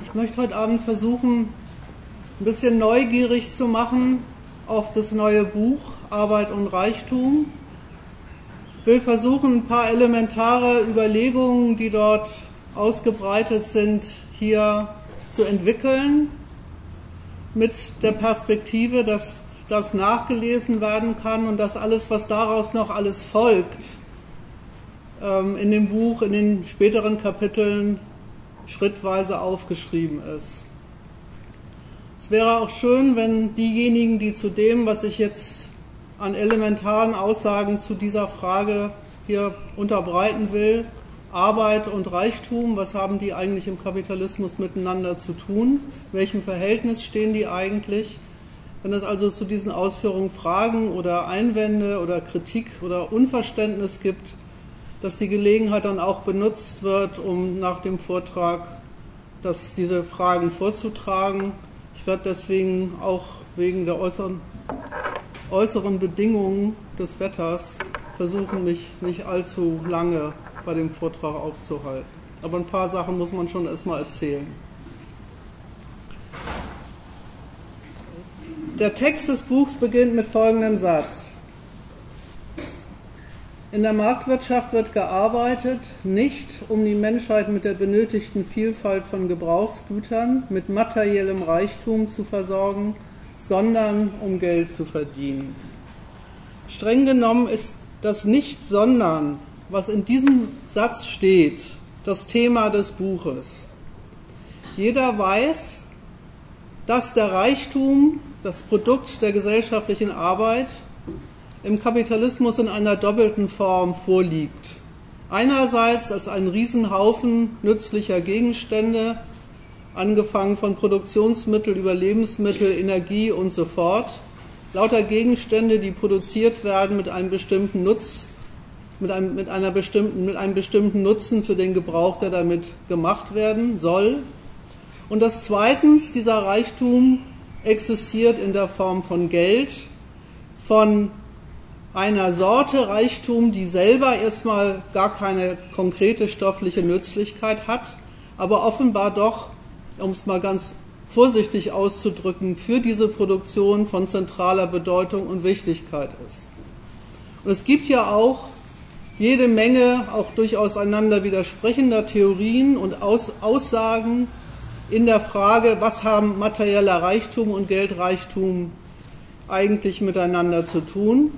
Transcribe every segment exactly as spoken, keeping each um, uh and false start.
Ich möchte heute Abend versuchen, ein bisschen neugierig zu machen auf das neue Buch Arbeit und Reichtum. Ich will versuchen, ein paar elementare Überlegungen, die dort ausgebreitet sind, hier zu entwickeln, mit der Perspektive, dass das nachgelesen werden kann und dass alles, was daraus noch alles folgt, in dem Buch, in den späteren Kapiteln schrittweise aufgeschrieben ist. Es wäre auch schön, wenn diejenigen, die zu dem, was ich jetzt an elementaren Aussagen zu dieser Frage hier unterbreiten will, Arbeit und Reichtum, was haben die eigentlich im Kapitalismus miteinander zu tun? In welchem Verhältnis stehen die eigentlich? Wenn es also zu diesen Ausführungen Fragen oder Einwände oder Kritik oder Unverständnis gibt, dass die Gelegenheit dann auch benutzt wird, um nach dem Vortrag dass diese Fragen vorzutragen. Ich werde deswegen auch wegen der äußeren, äußeren Bedingungen des Wetters versuchen, mich nicht allzu lange bei dem Vortrag aufzuhalten. Aber ein paar Sachen muss man schon erstmal erzählen. Der Text des Buchs beginnt mit folgendem Satz. In der Marktwirtschaft wird gearbeitet, nicht um die Menschheit mit der benötigten Vielfalt von Gebrauchsgütern, mit materiellem Reichtum zu versorgen, sondern um Geld zu verdienen. Streng genommen ist das Nicht-Sondern, was in diesem Satz steht, das Thema des Buches. Jeder weiß, dass der Reichtum, das Produkt der gesellschaftlichen Arbeit, im Kapitalismus in einer doppelten Form vorliegt. Einerseits als ein Riesenhaufen nützlicher Gegenstände, angefangen von Produktionsmittel über Lebensmittel, Energie und so fort, lauter Gegenstände, die produziert werden mit einem bestimmten Nutz, mit einem, mit einer bestimmten, mit einem bestimmten Nutzen für den Gebrauch, der damit gemacht werden soll. Und das zweitens, dieser Reichtum existiert in der Form von Geld, von einer Sorte Reichtum, die selber erstmal gar keine konkrete stoffliche Nützlichkeit hat, aber offenbar doch, um es mal ganz vorsichtig auszudrücken, für diese Produktion von zentraler Bedeutung und Wichtigkeit ist. Und es gibt ja auch jede Menge auch durchaus einander widersprechender Theorien und Aus- Aussagen in der Frage, was haben materieller Reichtum und Geldreichtum eigentlich miteinander zu tun.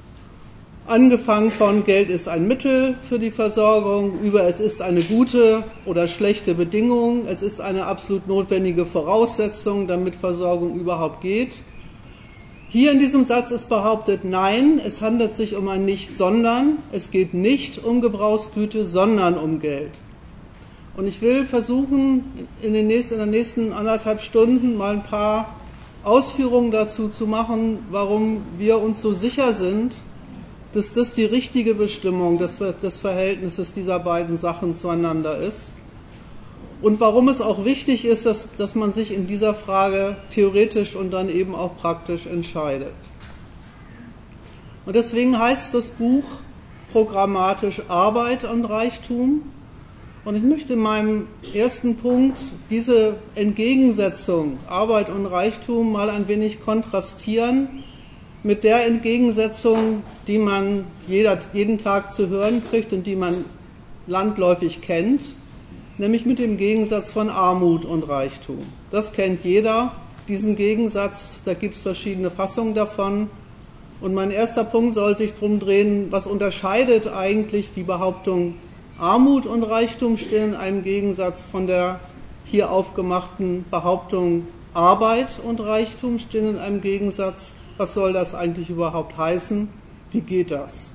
Angefangen von Geld ist ein Mittel für die Versorgung, über es ist eine gute oder schlechte Bedingung, es ist eine absolut notwendige Voraussetzung, damit Versorgung überhaupt geht. Hier in diesem Satz ist behauptet, nein, es handelt sich um ein Nicht-Sondern, es geht nicht um Gebrauchsgüte, sondern um Geld. Und ich will versuchen, in, den nächsten, in der nächsten anderthalb Stunden mal ein paar Ausführungen dazu zu machen, warum wir uns so sicher sind, dass das die richtige Bestimmung des, des Verhältnisses dieser beiden Sachen zueinander ist und warum es auch wichtig ist, dass, dass man sich in dieser Frage theoretisch und dann eben auch praktisch entscheidet. Und deswegen heißt das Buch programmatisch Arbeit und Reichtum. Und ich möchte in meinem ersten Punkt diese Entgegensetzung Arbeit und Reichtum mal ein wenig kontrastieren mit der Entgegensetzung, die man jeder, jeden Tag zu hören kriegt und die man landläufig kennt, nämlich mit dem Gegensatz von Armut und Reichtum. Das kennt jeder, diesen Gegensatz, da gibt es verschiedene Fassungen davon. Und mein erster Punkt soll sich darum drehen, was unterscheidet eigentlich die Behauptung Armut und Reichtum stehen in einem Gegensatz von der hier aufgemachten Behauptung Arbeit und Reichtum stehen in einem Gegensatz. Was soll das eigentlich überhaupt heißen? Wie geht das?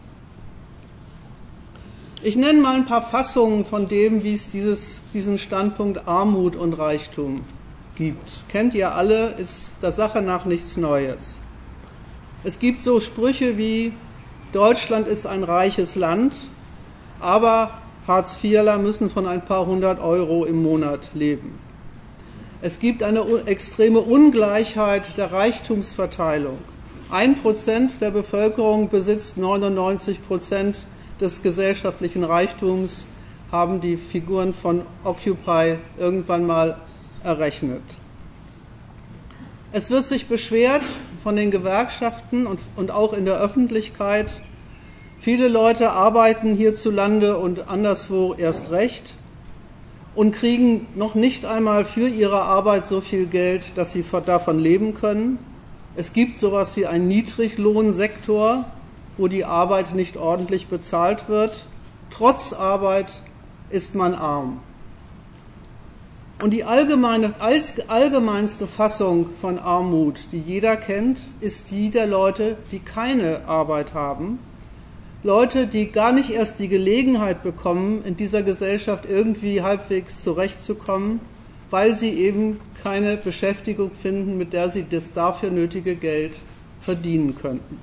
Ich nenne mal ein paar Fassungen von dem, wie es dieses, diesen Standpunkt Armut und Reichtum gibt. Kennt ihr alle, ist der Sache nach nichts Neues. Es gibt so Sprüche wie, Deutschland ist ein reiches Land, aber Hartz-Vierler müssen von ein paar hundert Euro im Monat leben. Es gibt eine extreme Ungleichheit der Reichtumsverteilung. Ein Prozent der Bevölkerung besitzt neunundneunzig Prozent des gesellschaftlichen Reichtums, haben die Figuren von Occupy irgendwann mal errechnet. Es wird sich beschwert von den Gewerkschaften und, und auch in der Öffentlichkeit, viele Leute arbeiten hierzulande und anderswo erst recht und kriegen noch nicht einmal für ihre Arbeit so viel Geld, dass sie davon leben können. Es gibt sowas wie einen Niedriglohnsektor, wo die Arbeit nicht ordentlich bezahlt wird. Trotz Arbeit ist man arm. Und die allgemeine, als allgemeinste Fassung von Armut, die jeder kennt, ist die der Leute, die keine Arbeit haben. Leute, die gar nicht erst die Gelegenheit bekommen, in dieser Gesellschaft irgendwie halbwegs zurechtzukommen, weil sie eben keine Beschäftigung finden, mit der sie das dafür nötige Geld verdienen könnten.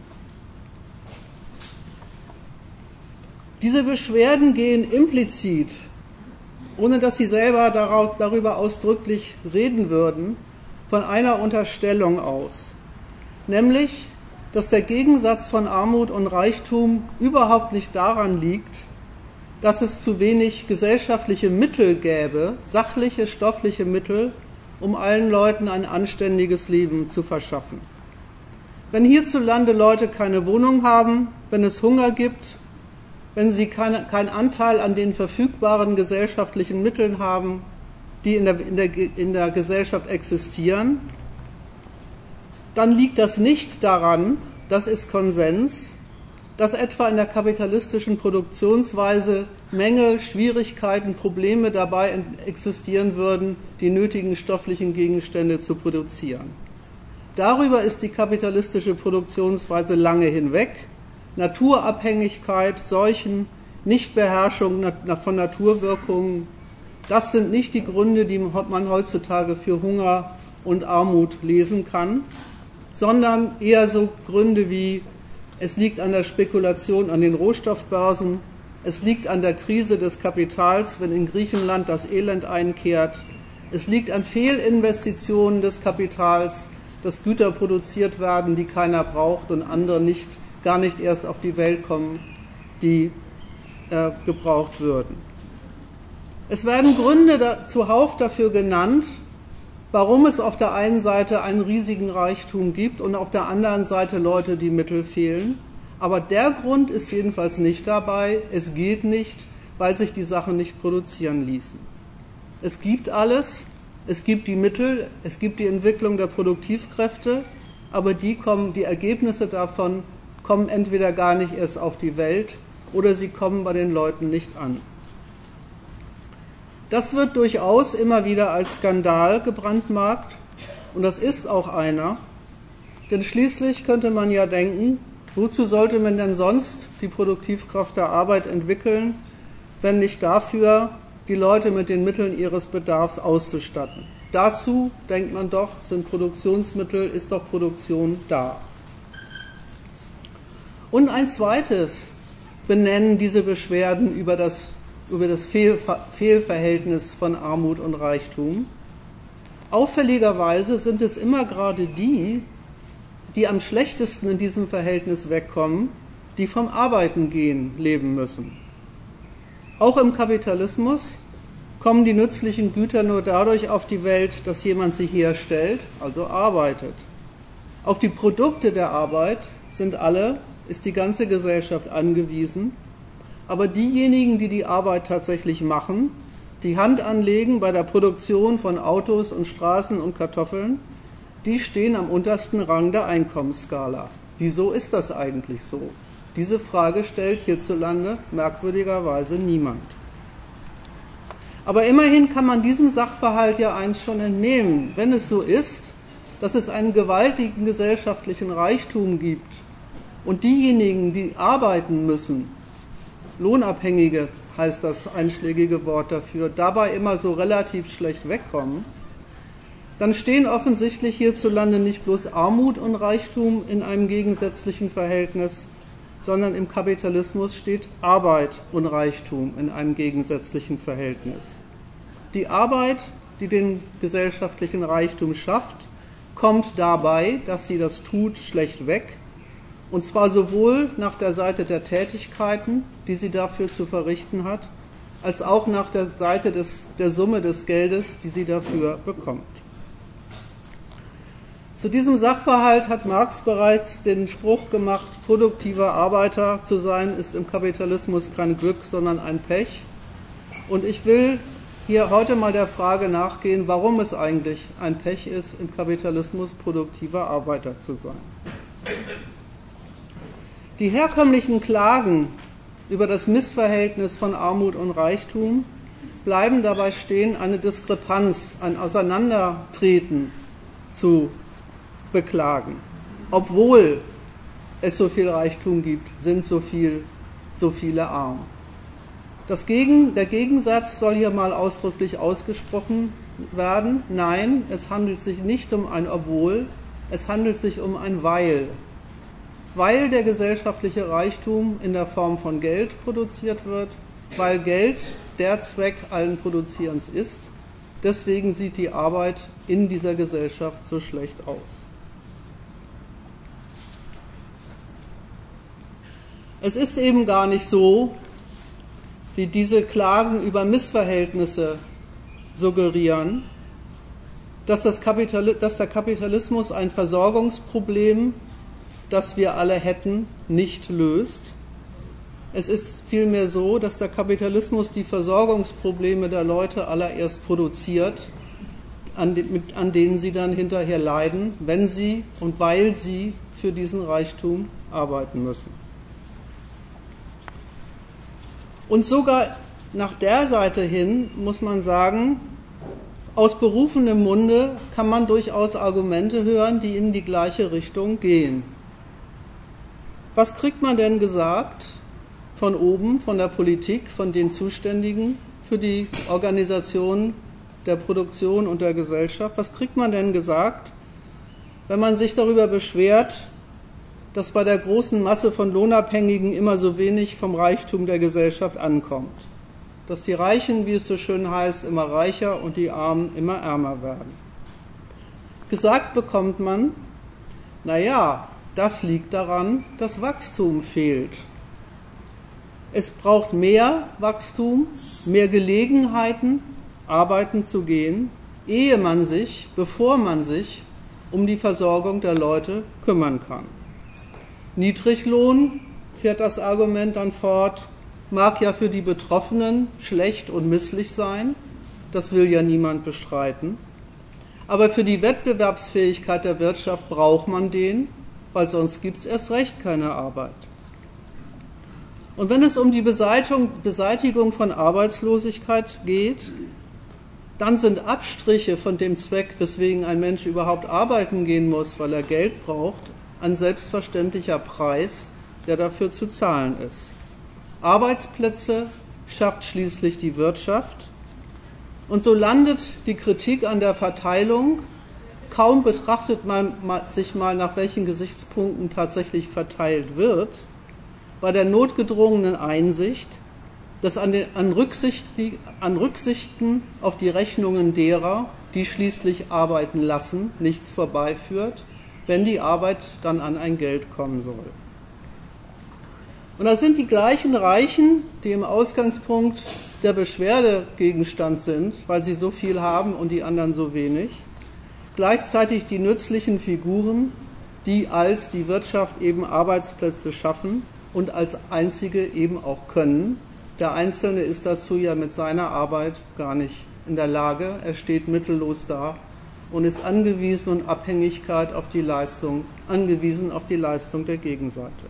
Diese Beschwerden gehen implizit, ohne dass sie selber daraus, darüber ausdrücklich reden würden, von einer Unterstellung aus, nämlich, dass der Gegensatz von Armut und Reichtum überhaupt nicht daran liegt, dass es zu wenig gesellschaftliche Mittel gäbe, sachliche, stoffliche Mittel, um allen Leuten ein anständiges Leben zu verschaffen. Wenn hierzulande Leute keine Wohnung haben, wenn es Hunger gibt, wenn sie keine, keinen Anteil an den verfügbaren gesellschaftlichen Mitteln haben, die in der, in der, in der Gesellschaft existieren, dann liegt das nicht daran, das ist Konsens, dass etwa in der kapitalistischen Produktionsweise Mängel, Schwierigkeiten, Probleme dabei existieren würden, die nötigen stofflichen Gegenstände zu produzieren. Darüber ist die kapitalistische Produktionsweise lange hinweg. Naturabhängigkeit, Seuchen, Nichtbeherrschung von Naturwirkungen, das sind nicht die Gründe, die man heutzutage für Hunger und Armut lesen kann, sondern eher so Gründe wie, es liegt an der Spekulation an den Rohstoffbörsen, es liegt an der Krise des Kapitals, wenn in Griechenland das Elend einkehrt, es liegt an Fehlinvestitionen des Kapitals, dass Güter produziert werden, die keiner braucht und andere nicht, gar nicht erst auf die Welt kommen, die äh, gebraucht würden. Es werden Gründe da, zuhauf dafür genannt, warum es auf der einen Seite einen riesigen Reichtum gibt und auf der anderen Seite Leute, die Mittel fehlen. Aber der Grund ist jedenfalls nicht dabei. Es geht nicht, weil sich die Sachen nicht produzieren ließen. Es gibt alles, es gibt die Mittel, es gibt die Entwicklung der Produktivkräfte, aber die kommen, die Ergebnisse davon kommen entweder gar nicht erst auf die Welt oder sie kommen bei den Leuten nicht an. Das wird durchaus immer wieder als Skandal gebrandmarkt und das ist auch einer, denn schließlich könnte man ja denken, wozu sollte man denn sonst die Produktivkraft der Arbeit entwickeln, wenn nicht dafür, die Leute mit den Mitteln ihres Bedarfs auszustatten. Dazu, denkt man doch, sind Produktionsmittel, ist doch Produktion da. Und ein zweites benennen diese Beschwerden über das über das Fehlverhältnis von Armut und Reichtum. Auffälligerweise sind es immer gerade die, die am schlechtesten in diesem Verhältnis wegkommen, die vom Arbeiten gehen leben müssen. Auch im Kapitalismus kommen die nützlichen Güter nur dadurch auf die Welt, dass jemand sie herstellt, also arbeitet. Auf die Produkte der Arbeit sind alle, ist die ganze Gesellschaft angewiesen. Aber diejenigen, die die Arbeit tatsächlich machen, die Hand anlegen bei der Produktion von Autos und Straßen und Kartoffeln, die stehen am untersten Rang der Einkommensskala. Wieso ist das eigentlich so? Diese Frage stellt hierzulande merkwürdigerweise niemand. Aber immerhin kann man diesem Sachverhalt ja eins schon entnehmen. Wenn es so ist, dass es einen gewaltigen gesellschaftlichen Reichtum gibt und diejenigen, die arbeiten müssen, Lohnabhängige heißt das einschlägige Wort dafür, dabei immer so relativ schlecht wegkommen, dann stehen offensichtlich hierzulande nicht bloß Armut und Reichtum in einem gegensätzlichen Verhältnis, sondern im Kapitalismus steht Arbeit und Reichtum in einem gegensätzlichen Verhältnis. Die Arbeit, die den gesellschaftlichen Reichtum schafft, kommt dabei, dass sie das tut, schlecht weg. Und zwar sowohl nach der Seite der Tätigkeiten, die sie dafür zu verrichten hat, als auch nach der Seite des, der Summe des Geldes, die sie dafür bekommt. Zu diesem Sachverhalt hat Marx bereits den Spruch gemacht, produktiver Arbeiter zu sein, ist im Kapitalismus kein Glück, sondern ein Pech. Und ich will hier heute mal der Frage nachgehen, warum es eigentlich ein Pech ist, im Kapitalismus produktiver Arbeiter zu sein. Die herkömmlichen Klagen über das Missverhältnis von Armut und Reichtum bleiben dabei stehen, eine Diskrepanz, ein Auseinandertreten zu beklagen. Obwohl es so viel Reichtum gibt, sind so, viel, so viele arm. Das Gegen, der Gegensatz soll hier mal ausdrücklich ausgesprochen werden. Nein, es handelt sich nicht um ein Obwohl, es handelt sich um ein Weil. Weil der gesellschaftliche Reichtum in der Form von Geld produziert wird, weil Geld der Zweck allen Produzierens ist, deswegen sieht die Arbeit in dieser Gesellschaft so schlecht aus. Es ist eben gar nicht so, wie diese Klagen über Missverhältnisse suggerieren, dass, das Kapital, dass der Kapitalismus ein Versorgungsproblem, das wir alle hätten, nicht löst. Es ist vielmehr so, dass der Kapitalismus die Versorgungsprobleme der Leute allererst produziert, an, de, mit, an denen sie dann hinterher leiden, wenn sie und weil sie für diesen Reichtum arbeiten müssen. Und sogar nach der Seite hin muss man sagen, aus berufenem Munde kann man durchaus Argumente hören, die in die gleiche Richtung gehen. Was kriegt man denn gesagt von oben, von der Politik, von den Zuständigen für die Organisation der Produktion und der Gesellschaft? Was kriegt man denn gesagt, wenn man sich darüber beschwert, dass bei der großen Masse von Lohnabhängigen immer so wenig vom Reichtum der Gesellschaft ankommt? Dass die Reichen, wie es so schön heißt, immer reicher und die Armen immer ärmer werden. Gesagt bekommt man, naja, das liegt daran, dass Wachstum fehlt. Es braucht mehr Wachstum, mehr Gelegenheiten, arbeiten zu gehen, ehe man sich, bevor man sich um die Versorgung der Leute kümmern kann. Niedriglohn, fährt das Argument dann fort, mag ja für die Betroffenen schlecht und misslich sein, das will ja niemand bestreiten, aber für die Wettbewerbsfähigkeit der Wirtschaft braucht man den, weil sonst gibt es erst recht keine Arbeit. Und wenn es um die Beseitigung, Beseitigung von Arbeitslosigkeit geht, dann sind Abstriche von dem Zweck, weswegen ein Mensch überhaupt arbeiten gehen muss, weil er Geld braucht, ein selbstverständlicher Preis, der dafür zu zahlen ist. Arbeitsplätze schafft schließlich die Wirtschaft. Und so landet die Kritik an der Verteilung, kaum betrachtet man sich mal, nach welchen Gesichtspunkten tatsächlich verteilt wird, bei der notgedrungenen Einsicht, dass an, den, an, Rücksicht, die, an Rücksichten auf die Rechnungen derer, die schließlich arbeiten lassen, nichts vorbeiführt, wenn die Arbeit dann an ein Geld kommen soll. Und das sind die gleichen Reichen, die im Ausgangspunkt der Beschwerde Gegenstand sind, weil sie so viel haben und die anderen so wenig, gleichzeitig die nützlichen Figuren, die als die Wirtschaft eben Arbeitsplätze schaffen und als einzige eben auch können. Der Einzelne ist dazu ja mit seiner Arbeit gar nicht in der Lage, er steht mittellos da und ist angewiesen und Abhängigkeit auf die Leistung, angewiesen auf die Leistung der Gegenseite.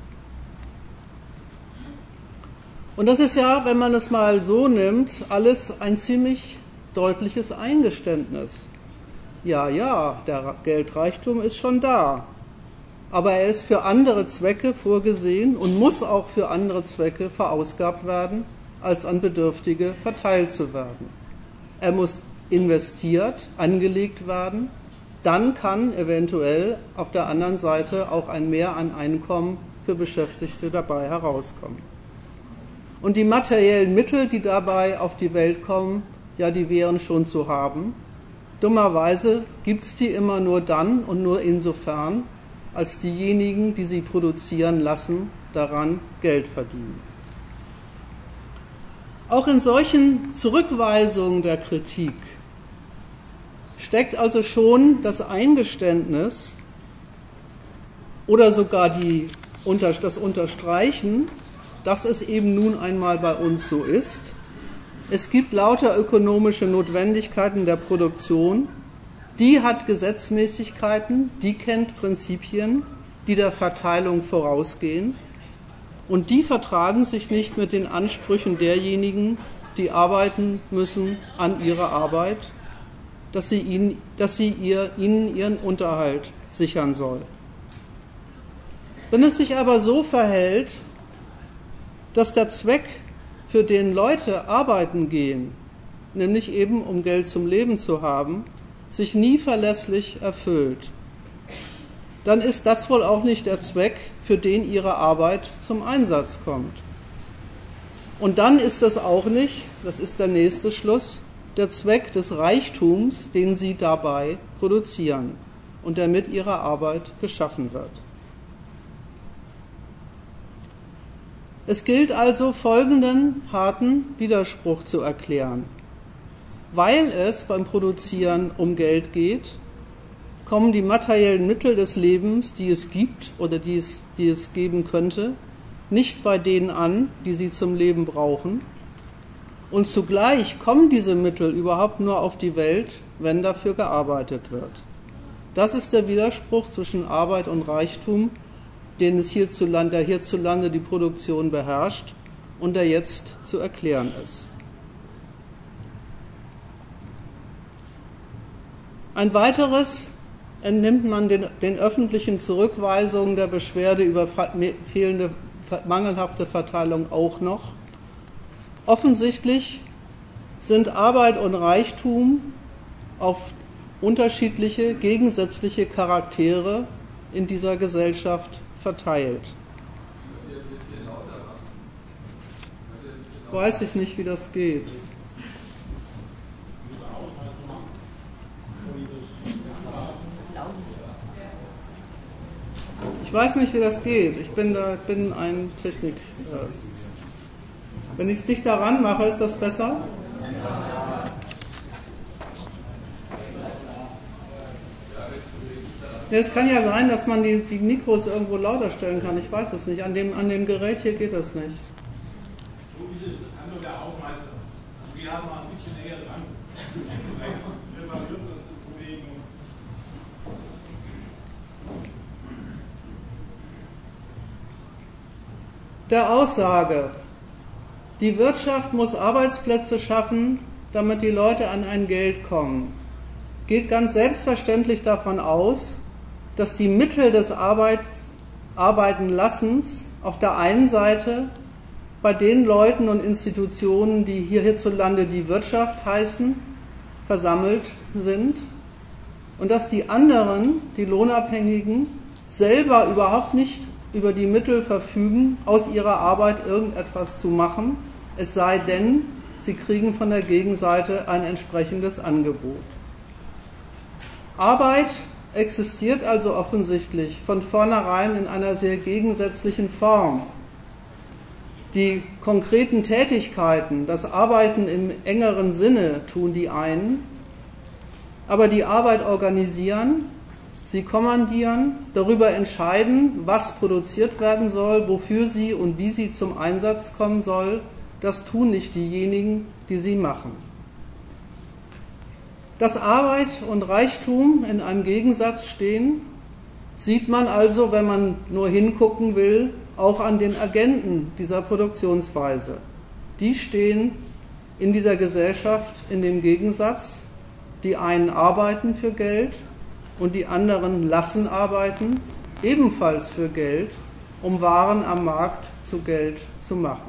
Und das ist ja, wenn man es mal so nimmt, alles ein ziemlich deutliches Eingeständnis. Ja, ja, der Geldreichtum ist schon da, aber er ist für andere Zwecke vorgesehen und muss auch für andere Zwecke verausgabt werden, als an Bedürftige verteilt zu werden. Er muss investiert, angelegt werden, dann kann eventuell auf der anderen Seite auch ein Mehr an Einkommen für Beschäftigte dabei herauskommen. Und die materiellen Mittel, die dabei auf die Welt kommen, ja, die wären schon zu haben. Dummerweise gibt es die immer nur dann und nur insofern, als diejenigen, die sie produzieren lassen, daran Geld verdienen. Auch in solchen Zurückweisungen der Kritik steckt also schon das Eingeständnis oder sogar die, das Unterstreichen, dass es eben nun einmal bei uns so ist. Es gibt lauter ökonomische Notwendigkeiten der Produktion, die hat Gesetzmäßigkeiten, die kennt Prinzipien, die der Verteilung vorausgehen, und die vertragen sich nicht mit den Ansprüchen derjenigen, die arbeiten müssen an ihrer Arbeit, dass sie ihnen, dass sie ihr, ihnen ihren Unterhalt sichern soll. Wenn es sich aber so verhält, dass der Zweck, für den Leute arbeiten gehen, nämlich eben um Geld zum Leben zu haben, sich nie verlässlich erfüllt, dann ist das wohl auch nicht der Zweck, für den ihre Arbeit zum Einsatz kommt. Und dann ist das auch nicht, das ist der nächste Schluss, der Zweck des Reichtums, den sie dabei produzieren und der mit ihrer Arbeit geschaffen wird. Es gilt also, folgenden harten Widerspruch zu erklären. Weil es beim Produzieren um Geld geht, kommen die materiellen Mittel des Lebens, die es gibt oder die es, die es geben könnte, nicht bei denen an, die sie zum Leben brauchen. Und zugleich kommen diese Mittel überhaupt nur auf die Welt, wenn dafür gearbeitet wird. Das ist der Widerspruch zwischen Arbeit und Reichtum, den es hierzulande, der hierzulande die Produktion beherrscht und der jetzt zu erklären ist. Ein weiteres entnimmt man den, den öffentlichen Zurückweisungen der Beschwerde über fehlende, mangelhafte Verteilung auch noch. Offensichtlich sind Arbeit und Reichtum auf unterschiedliche, gegensätzliche Charaktere in dieser Gesellschaft verteilt. Weiß ich nicht, wie das geht. Ich weiß nicht, wie das geht. Ich bin, da, bin ein Technik. Äh, wenn ich es dichter ran mache, ist das besser? Ja, es kann ja sein, dass man die, die Mikros irgendwo lauter stellen kann. Ich weiß es nicht. An dem, an dem Gerät hier geht das nicht. So ist es. Das kann nur der Aufmeister. Wir haben mal ein bisschen näher dran. Repariert das Problem. Der Aussage, die Wirtschaft muss Arbeitsplätze schaffen, damit die Leute an ein Geld kommen, geht ganz selbstverständlich davon aus, dass die Mittel des Arbeits, Arbeitenlassens auf der einen Seite bei den Leuten und Institutionen, die hier hierzulande die Wirtschaft heißen, versammelt sind und dass die anderen, die Lohnabhängigen, selber überhaupt nicht über die Mittel verfügen, aus ihrer Arbeit irgendetwas zu machen, es sei denn, sie kriegen von der Gegenseite ein entsprechendes Angebot. Arbeit existiert also offensichtlich von vornherein in einer sehr gegensätzlichen Form. Die konkreten Tätigkeiten, das Arbeiten im engeren Sinne tun die einen, aber die Arbeit organisieren, sie kommandieren, darüber entscheiden, was produziert werden soll, wofür sie und wie sie zum Einsatz kommen soll, das tun nicht diejenigen, die sie machen. Dass Arbeit und Reichtum in einem Gegensatz stehen, sieht man also, wenn man nur hingucken will, auch an den Agenten dieser Produktionsweise. Die stehen in dieser Gesellschaft in dem Gegensatz, die einen arbeiten für Geld und die anderen lassen arbeiten, ebenfalls für Geld, um Waren am Markt zu Geld zu machen.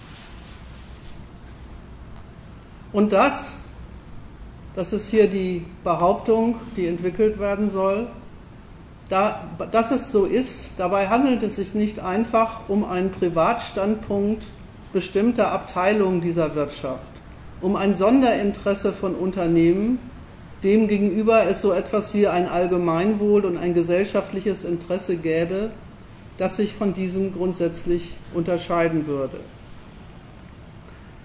Und das, das ist hier die Behauptung, die entwickelt werden soll, da, dass es so ist, dabei handelt es sich nicht einfach um einen Privatstandpunkt bestimmter Abteilungen dieser Wirtschaft, um ein Sonderinteresse von Unternehmen, dem gegenüber es so etwas wie ein Allgemeinwohl und ein gesellschaftliches Interesse gäbe, das sich von diesem grundsätzlich unterscheiden würde.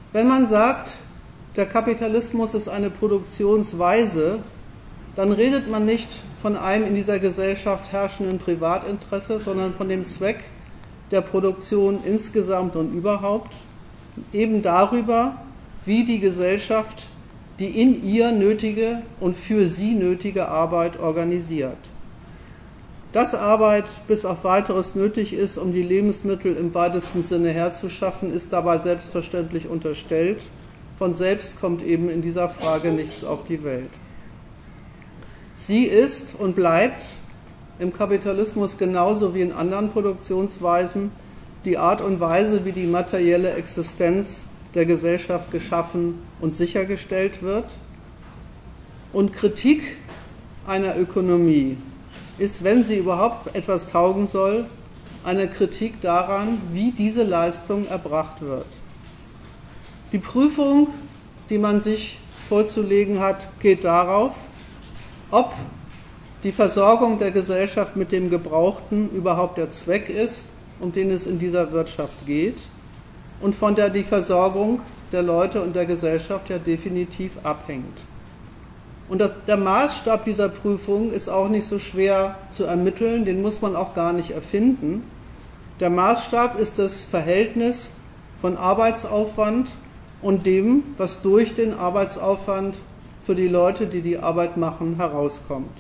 Wenn man sagt, der Kapitalismus ist eine Produktionsweise, dann redet man nicht von einem in dieser Gesellschaft herrschenden Privatinteresse, sondern von dem Zweck der Produktion insgesamt und überhaupt, eben darüber, wie die Gesellschaft die in ihr nötige und für sie nötige Arbeit organisiert. Dass Arbeit bis auf weiteres nötig ist, um die Lebensmittel im weitesten Sinne herzuschaffen, ist dabei selbstverständlich unterstellt. Von selbst kommt eben in dieser Frage nichts auf die Welt. Sie ist und bleibt im Kapitalismus genauso wie in anderen Produktionsweisen die Art und Weise, wie die materielle Existenz der Gesellschaft geschaffen und sichergestellt wird. Und Kritik einer Ökonomie ist, wenn sie überhaupt etwas taugen soll, eine Kritik daran, wie diese Leistung erbracht wird. Die Prüfung, die man sich vorzulegen hat, geht darauf, ob die Versorgung der Gesellschaft mit dem Gebrauchten überhaupt der Zweck ist, um den es in dieser Wirtschaft geht, und von der die Versorgung der Leute und der Gesellschaft ja definitiv abhängt. Und das, der Maßstab dieser Prüfung ist auch nicht so schwer zu ermitteln, den muss man auch gar nicht erfinden. Der Maßstab ist das Verhältnis von Arbeitsaufwand und dem, was durch den Arbeitsaufwand für die Leute, die die Arbeit machen, herauskommt.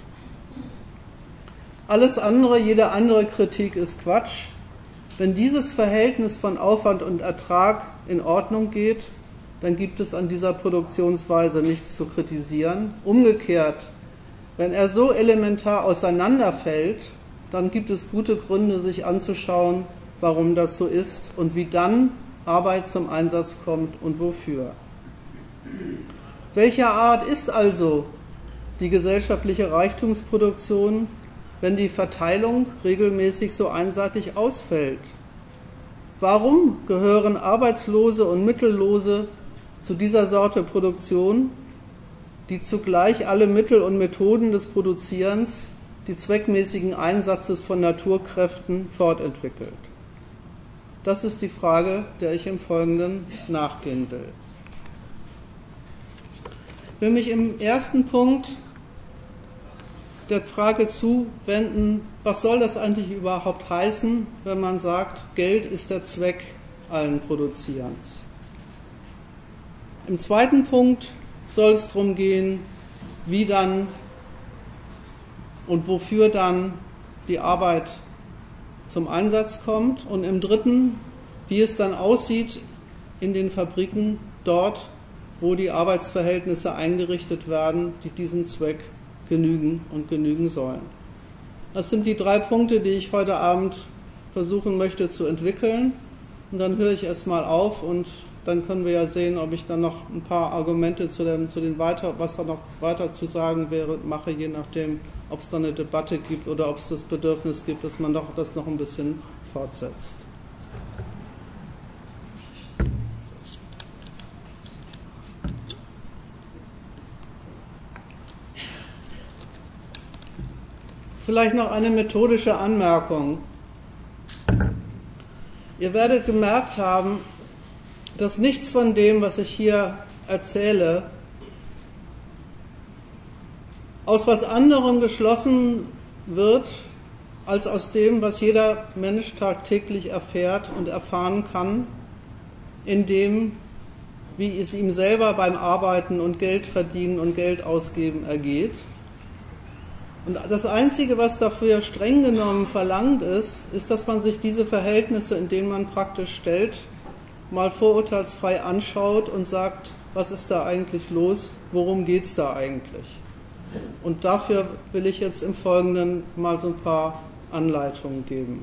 Alles andere, jede andere Kritik ist Quatsch. Wenn dieses Verhältnis von Aufwand und Ertrag in Ordnung geht, dann gibt es an dieser Produktionsweise nichts zu kritisieren. Umgekehrt, wenn er so elementar auseinanderfällt, dann gibt es gute Gründe, sich anzuschauen, warum das so ist und wie dann Arbeit zum Einsatz kommt und wofür. Welcher Art ist also die gesellschaftliche Reichtumsproduktion, wenn die Verteilung regelmäßig so einseitig ausfällt? Warum gehören Arbeitslose und Mittellose zu dieser Sorte Produktion, die zugleich alle Mittel und Methoden des Produzierens, die zweckmäßigen Einsatzes von Naturkräften fortentwickelt? Das ist die Frage, der ich im Folgenden nachgehen will. Ich will mich im ersten Punkt der Frage zuwenden, was soll das eigentlich überhaupt heißen, wenn man sagt, Geld ist der Zweck allen Produzierens. Im zweiten Punkt soll es darum gehen, wie dann und wofür dann die Arbeit zum Einsatz kommt. Und im dritten, wie es dann aussieht in den Fabriken dort, wo die Arbeitsverhältnisse eingerichtet werden, die diesem Zweck genügen und genügen sollen. Das sind die drei Punkte, die ich heute Abend versuchen möchte zu entwickeln. Und dann höre ich erstmal auf und dann können wir ja sehen, ob ich dann noch ein paar Argumente zu den, zu den weiter, was da noch weiter zu sagen wäre, mache, je nachdem, ob es da eine Debatte gibt oder ob es das Bedürfnis gibt, dass man doch das noch ein bisschen fortsetzt. Vielleicht noch eine methodische Anmerkung. Ihr werdet gemerkt haben, dass nichts von dem, was ich hier erzähle, aus was anderem geschlossen wird, als aus dem, was jeder Mensch tagtäglich erfährt und erfahren kann, in dem, wie es ihm selber beim Arbeiten und Geld verdienen und Geld ausgeben ergeht. Und das Einzige, was dafür streng genommen verlangt ist, ist, dass man sich diese Verhältnisse, in denen man praktisch stellt, mal vorurteilsfrei anschaut und sagt, was ist da eigentlich los, worum geht es da eigentlich? Und dafür will ich jetzt im Folgenden mal so ein paar Anleitungen geben.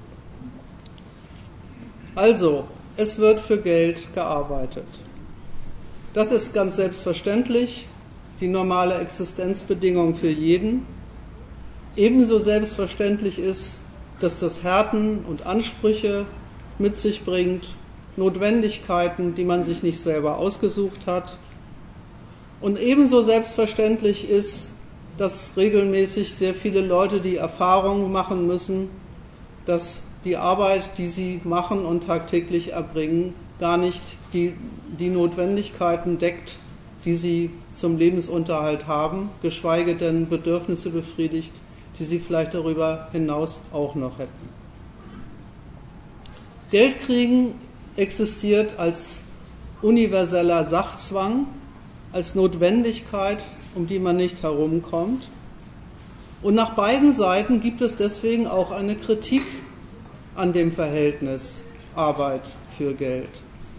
Also, es wird für Geld gearbeitet. Das ist ganz selbstverständlich die normale Existenzbedingung für jeden. Ebenso selbstverständlich ist, dass das Härten und Ansprüche mit sich bringt, Notwendigkeiten, die man sich nicht selber ausgesucht hat. Und ebenso selbstverständlich ist, dass regelmäßig sehr viele Leute die Erfahrung machen müssen, dass die Arbeit, die sie machen und tagtäglich erbringen, gar nicht die, die Notwendigkeiten deckt, die sie zum Lebensunterhalt haben, geschweige denn Bedürfnisse befriedigt, die sie vielleicht darüber hinaus auch noch hätten. Geld kriegen existiert als universeller Sachzwang, als Notwendigkeit, um die man nicht herumkommt. Und nach beiden Seiten gibt es deswegen auch eine Kritik an dem Verhältnis Arbeit für Geld.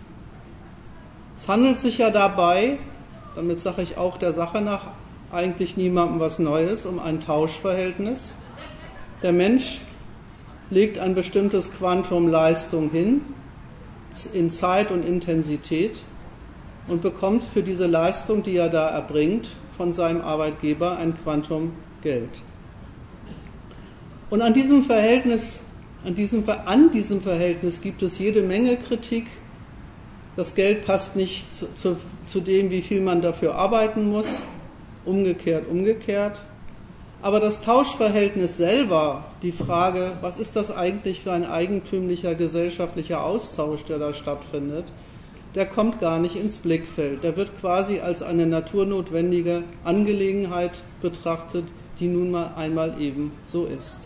Es handelt sich ja dabei, damit sage ich auch der Sache nach, eigentlich niemandem was Neues, um ein Tauschverhältnis. Der Mensch legt ein bestimmtes Quantum Leistung hin, in Zeit und Intensität, und bekommt für diese Leistung, die er da erbringt, von seinem Arbeitgeber ein Quantum Geld. Und an diesem Verhältnis, an diesem, an diesem Verhältnis gibt es jede Menge Kritik. Das Geld passt nicht zu, zu, zu dem, wie viel man dafür arbeiten muss, umgekehrt, umgekehrt. Aber das Tauschverhältnis selber, die Frage, was ist das eigentlich für ein eigentümlicher gesellschaftlicher Austausch, der da stattfindet, der kommt gar nicht ins Blickfeld. Der wird quasi als eine naturnotwendige Angelegenheit betrachtet, die nun mal einmal eben so ist.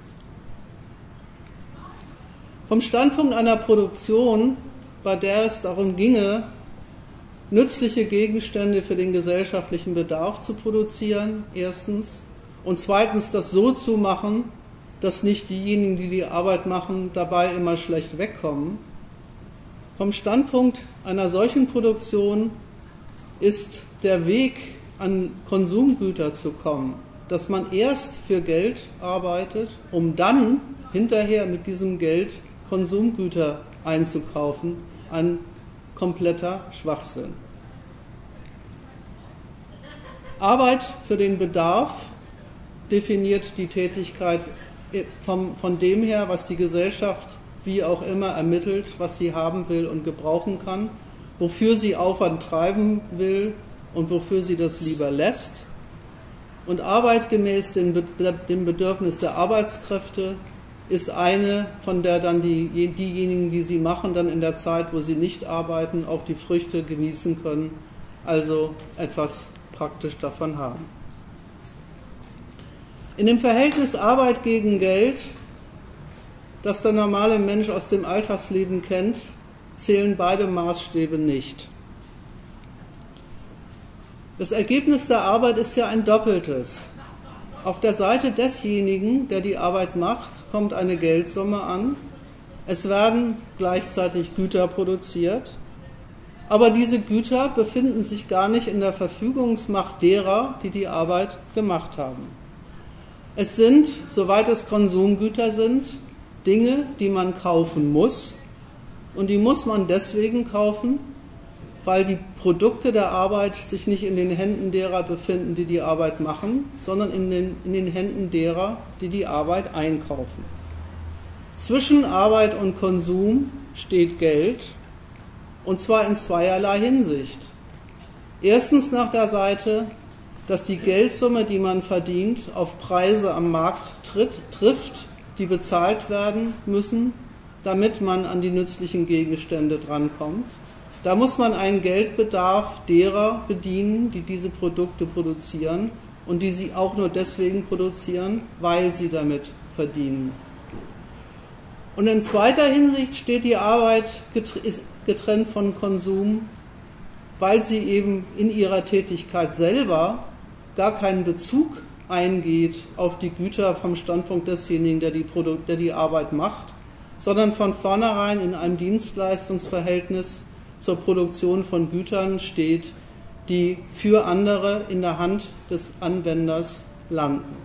Vom Standpunkt einer Produktion, bei der es darum ginge, nützliche Gegenstände für den gesellschaftlichen Bedarf zu produzieren, erstens, und zweitens das so zu machen, dass nicht diejenigen, die die Arbeit machen, dabei immer schlecht wegkommen. Vom Standpunkt einer solchen Produktion ist der Weg, an Konsumgüter zu kommen, dass man erst für Geld arbeitet, um dann hinterher mit diesem Geld Konsumgüter einzukaufen, ein kompletter Schwachsinn. Arbeit für den Bedarf definiert die Tätigkeit vom, von dem her, was die Gesellschaft wie auch immer ermittelt, was sie haben will und gebrauchen kann, wofür sie Aufwand treiben will und wofür sie das lieber lässt. Und Arbeit gemäß dem, dem Bedürfnis der Arbeitskräfte ist eine, von der dann die, diejenigen, die sie machen, dann in der Zeit, wo sie nicht arbeiten, auch die Früchte genießen können, also etwas praktisch davon haben. In dem Verhältnis Arbeit gegen Geld, das der normale Mensch aus dem Alltagsleben kennt, zählen beide Maßstäbe nicht. Das Ergebnis der Arbeit ist ja ein doppeltes. Auf der Seite desjenigen, der die Arbeit macht, kommt eine Geldsumme an. Es werden gleichzeitig Güter produziert, aber diese Güter befinden sich gar nicht in der Verfügungsmacht derer, die die Arbeit gemacht haben. Es sind, soweit es Konsumgüter sind, Dinge, die man kaufen muss, und die muss man deswegen kaufen, weil die Produkte der Arbeit sich nicht in den Händen derer befinden, die die Arbeit machen, sondern in den, in den Händen derer, die die Arbeit einkaufen. Zwischen Arbeit und Konsum steht Geld, und zwar in zweierlei Hinsicht. Erstens nach der Seite, dass die Geldsumme, die man verdient, auf Preise am Markt tritt, trifft, die bezahlt werden müssen, damit man an die nützlichen Gegenstände drankommt. Da muss man einen Geldbedarf derer bedienen, die diese Produkte produzieren und die sie auch nur deswegen produzieren, weil sie damit verdienen. Und in zweiter Hinsicht steht die Arbeit getrennt von Konsum, weil sie eben in ihrer Tätigkeit selber gar keinen Bezug eingeht auf die Güter vom Standpunkt desjenigen, der die, Produkt, der die Arbeit macht, sondern von vornherein in einem Dienstleistungsverhältnis zur Produktion von Gütern steht, die für andere in der Hand des Anwenders landen.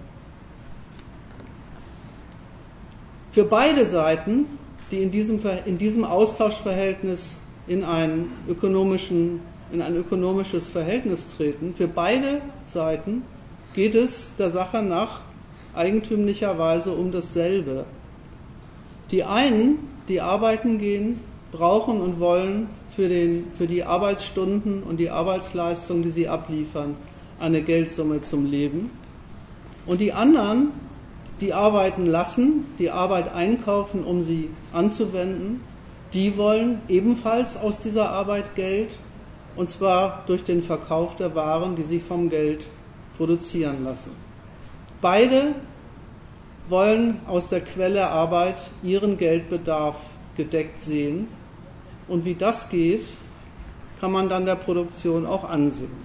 Für beide Seiten, die in diesem, in diesem Austauschverhältnis in, einen ökonomischen, in ein ökonomisches Verhältnis treten, für beide Seiten geht es der Sache nach eigentümlicherweise um dasselbe. Die einen, die arbeiten gehen, brauchen und wollen für, den, für die Arbeitsstunden und die Arbeitsleistung, die sie abliefern, eine Geldsumme zum Leben. Und die anderen, die arbeiten lassen, die Arbeit einkaufen, um sie anzuwenden, die wollen ebenfalls aus dieser Arbeit Geld, und zwar durch den Verkauf der Waren, die sie vom Geld produzieren lassen. Beide wollen aus der Quelle Arbeit ihren Geldbedarf gedeckt sehen, und wie das geht, kann man dann der Produktion auch ansehen.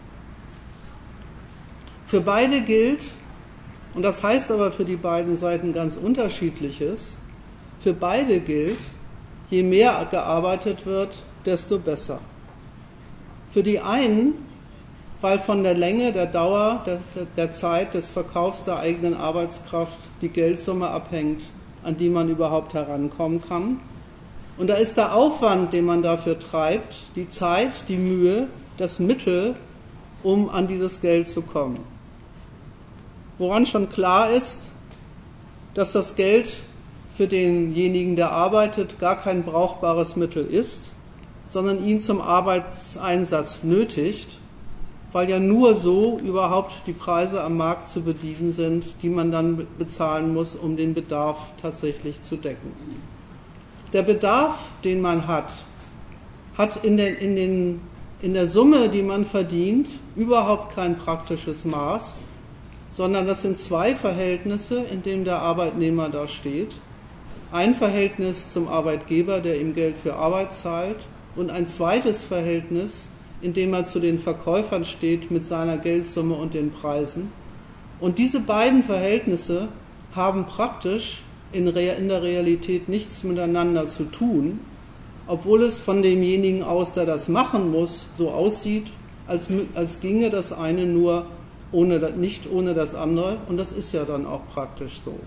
Für beide gilt, und das heißt aber für die beiden Seiten ganz Unterschiedliches, für beide gilt, je mehr gearbeitet wird, desto besser. Für die einen, weil von der Länge, der Dauer, der, der Zeit des Verkaufs der eigenen Arbeitskraft die Geldsumme abhängt, an die man überhaupt herankommen kann. Und da ist der Aufwand, den man dafür treibt, die Zeit, die Mühe, das Mittel, um an dieses Geld zu kommen. Woran schon klar ist, dass das Geld für denjenigen, der arbeitet, gar kein brauchbares Mittel ist, sondern ihn zum Arbeitseinsatz nötigt, weil ja nur so überhaupt die Preise am Markt zu bedienen sind, die man dann bezahlen muss, um den Bedarf tatsächlich zu decken. Der Bedarf, den man hat, hat in, den, in, den, in der Summe, die man verdient, überhaupt kein praktisches Maß, sondern das sind zwei Verhältnisse, in denen der Arbeitnehmer da steht. Ein Verhältnis zum Arbeitgeber, der ihm Geld für Arbeit zahlt, und ein zweites Verhältnis, in dem er zu den Verkäufern steht mit seiner Geldsumme und den Preisen. Und diese beiden Verhältnisse haben praktisch in, Re- in der Realität nichts miteinander zu tun, obwohl es von demjenigen aus, der das machen muss, so aussieht, als, als ginge das eine nur ohne, nicht ohne das andere, und das ist ja dann auch praktisch so.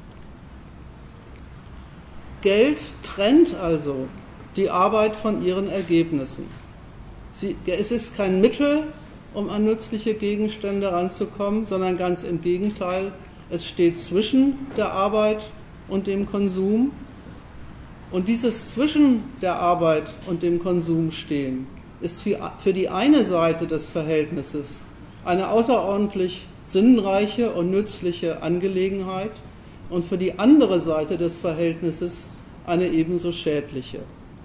Geld trennt also die Arbeit von ihren Ergebnissen. Sie, es ist kein Mittel, um an nützliche Gegenstände ranzukommen, sondern ganz im Gegenteil, es steht zwischen der Arbeit und dem Konsum. Und dieses zwischen der Arbeit und dem Konsum stehen ist für die eine Seite des Verhältnisses eine außerordentlich sinnreiche und nützliche Angelegenheit und für die andere Seite des Verhältnisses eine ebenso schädliche.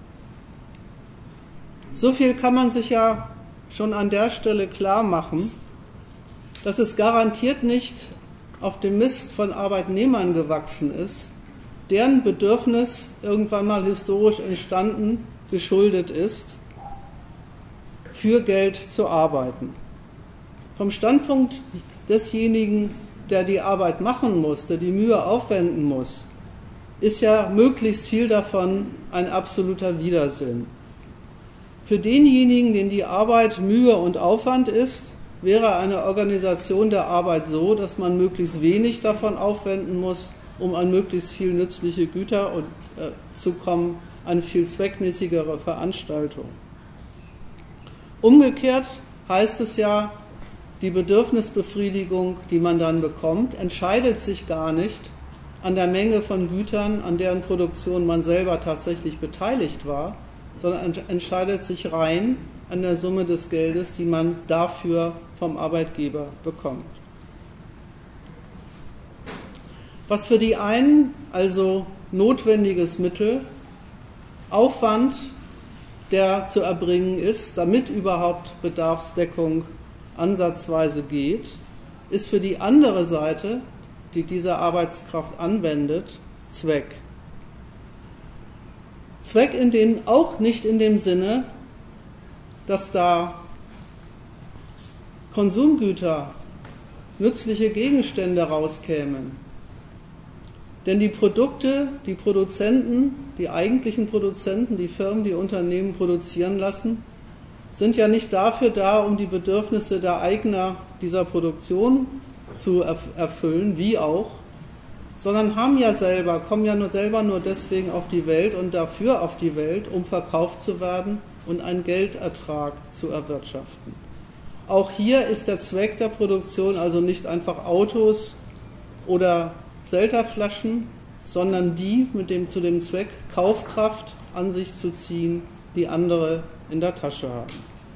So viel kann man sich ja schon an der Stelle klar machen, dass es garantiert nicht auf dem Mist von Arbeitnehmern gewachsen ist, deren Bedürfnis irgendwann mal historisch entstanden, geschuldet ist, für Geld zu arbeiten. Vom Standpunkt desjenigen, der die Arbeit machen muss, der die Mühe aufwenden muss, ist ja möglichst viel davon ein absoluter Widersinn. Für denjenigen, den die Arbeit Mühe und Aufwand ist, wäre eine Organisation der Arbeit so, dass man möglichst wenig davon aufwenden muss, um an möglichst viel nützliche Güter und, äh, zu kommen, eine viel zweckmäßigere Veranstaltung. Umgekehrt heißt es ja, die Bedürfnisbefriedigung, die man dann bekommt, entscheidet sich gar nicht an der Menge von Gütern, an deren Produktion man selber tatsächlich beteiligt war, sondern entscheidet sich rein an der Summe des Geldes, die man dafür vom Arbeitgeber bekommt. Was für die einen also notwendiges Mittel, Aufwand, der zu erbringen ist, damit überhaupt Bedarfsdeckung ansatzweise geht, ist für die andere Seite, die diese Arbeitskraft anwendet, Zweck. Zweck in dem, auch nicht in dem Sinne, dass da Konsumgüter, nützliche Gegenstände rauskämen. Denn die Produkte, die Produzenten, die eigentlichen Produzenten, die Firmen, die Unternehmen produzieren lassen, sind ja nicht dafür da, um die Bedürfnisse der Eigner dieser Produktion zu erfüllen, wie auch, sondern haben ja selber, kommen ja nur selber nur deswegen auf die Welt und dafür auf die Welt, um verkauft zu werden und einen Geldertrag zu erwirtschaften. Auch hier ist der Zweck der Produktion also nicht einfach Autos oder Selterflaschen, sondern die mit dem, zu dem Zweck, Kaufkraft an sich zu ziehen, die andere in der Tasche haben.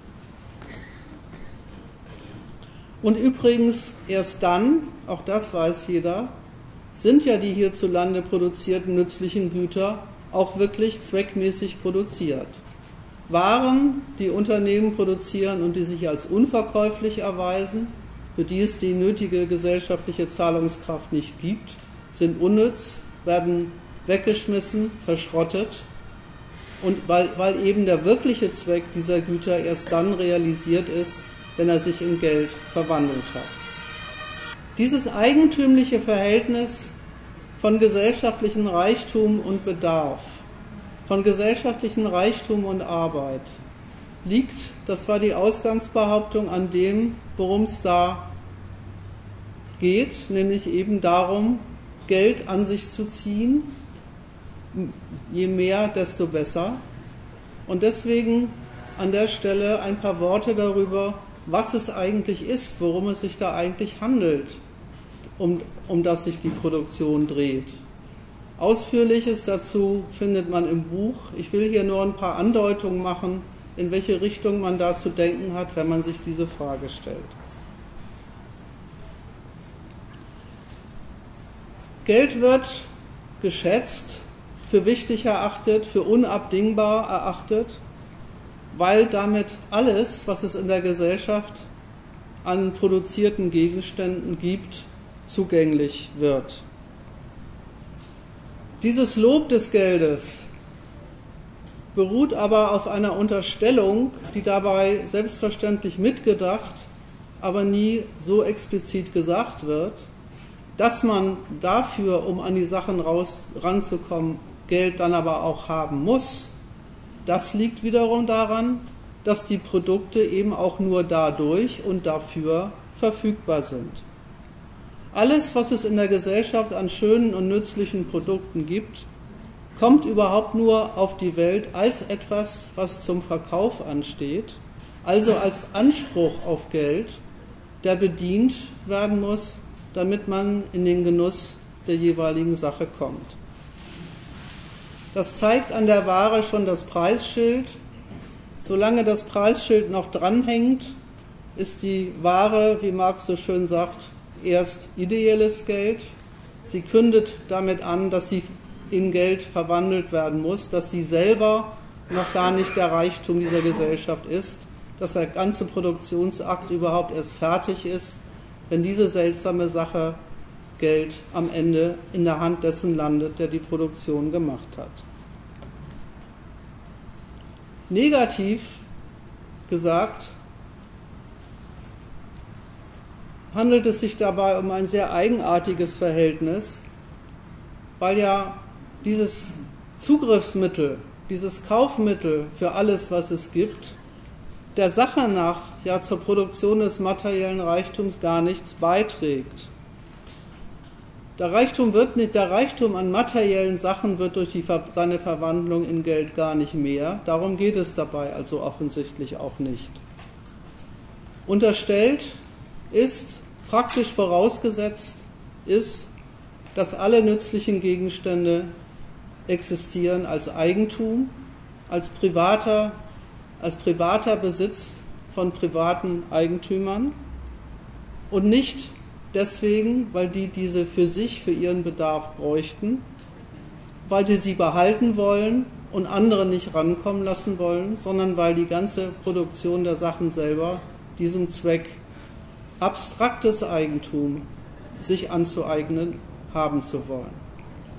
Und übrigens erst dann, auch das weiß jeder, sind ja die hierzulande produzierten nützlichen Güter auch wirklich zweckmäßig produziert. Waren, die Unternehmen produzieren und die sich als unverkäuflich erweisen, für die es die nötige gesellschaftliche Zahlungskraft nicht gibt, sind unnütz, werden weggeschmissen, verschrottet, und weil, weil eben der wirkliche Zweck dieser Güter erst dann realisiert ist, wenn er sich in Geld verwandelt hat. Dieses eigentümliche Verhältnis von gesellschaftlichem Reichtum und Bedarf, von gesellschaftlichem Reichtum und Arbeit, liegt, das war die Ausgangsbehauptung, an dem, worum es da geht, nämlich eben darum, Geld an sich zu ziehen, je mehr, desto besser. Und deswegen an der Stelle ein paar Worte darüber, was es eigentlich ist, worum es sich da eigentlich handelt, um, um das sich die Produktion dreht. Ausführliches dazu findet man im Buch. Ich will hier nur ein paar Andeutungen machen, in welche Richtung man da zu denken hat, wenn man sich diese Frage stellt. Geld wird geschätzt, für wichtig erachtet, für unabdingbar erachtet, weil damit alles, was es in der Gesellschaft an produzierten Gegenständen gibt, zugänglich wird. Dieses Lob des Geldes beruht aber auf einer Unterstellung, die dabei selbstverständlich mitgedacht, aber nie so explizit gesagt wird, dass man dafür, um an die Sachen raus, ranzukommen, Geld dann aber auch haben muss. Das liegt wiederum daran, dass die Produkte eben auch nur dadurch und dafür verfügbar sind. Alles, was es in der Gesellschaft an schönen und nützlichen Produkten gibt, kommt überhaupt nur auf die Welt als etwas, was zum Verkauf ansteht, also als Anspruch auf Geld, der bedient werden muss, damit man in den Genuss der jeweiligen Sache kommt. Das zeigt an der Ware schon das Preisschild. Solange das Preisschild noch dranhängt, ist die Ware, wie Marx so schön sagt, erst ideelles Geld. Sie kündet damit an, dass sie in Geld verwandelt werden muss, dass sie selber noch gar nicht der Reichtum dieser Gesellschaft ist, dass der ganze Produktionsakt überhaupt erst fertig ist, wenn diese seltsame Sache Geld am Ende in der Hand dessen landet, der die Produktion gemacht hat. Negativ gesagt handelt es sich dabei um ein sehr eigenartiges Verhältnis, weil ja dieses Zugriffsmittel, dieses Kaufmittel für alles, was es gibt, der Sache nach ja zur Produktion des materiellen Reichtums gar nichts beiträgt. Der Reichtum wird nicht, der Reichtum an materiellen Sachen wird durch die, seine Verwandlung in Geld gar nicht mehr. Darum geht es dabei also offensichtlich auch nicht. Unterstellt ist, praktisch vorausgesetzt ist, dass alle nützlichen Gegenstände existieren als Eigentum, als privater, als privater Besitz von privaten Eigentümern und nicht deswegen, weil die diese für sich, für ihren Bedarf bräuchten, weil sie sie behalten wollen und andere nicht rankommen lassen wollen, sondern weil die ganze Produktion der Sachen selber diesem Zweck abstraktes Eigentum sich anzueignen haben zu wollen.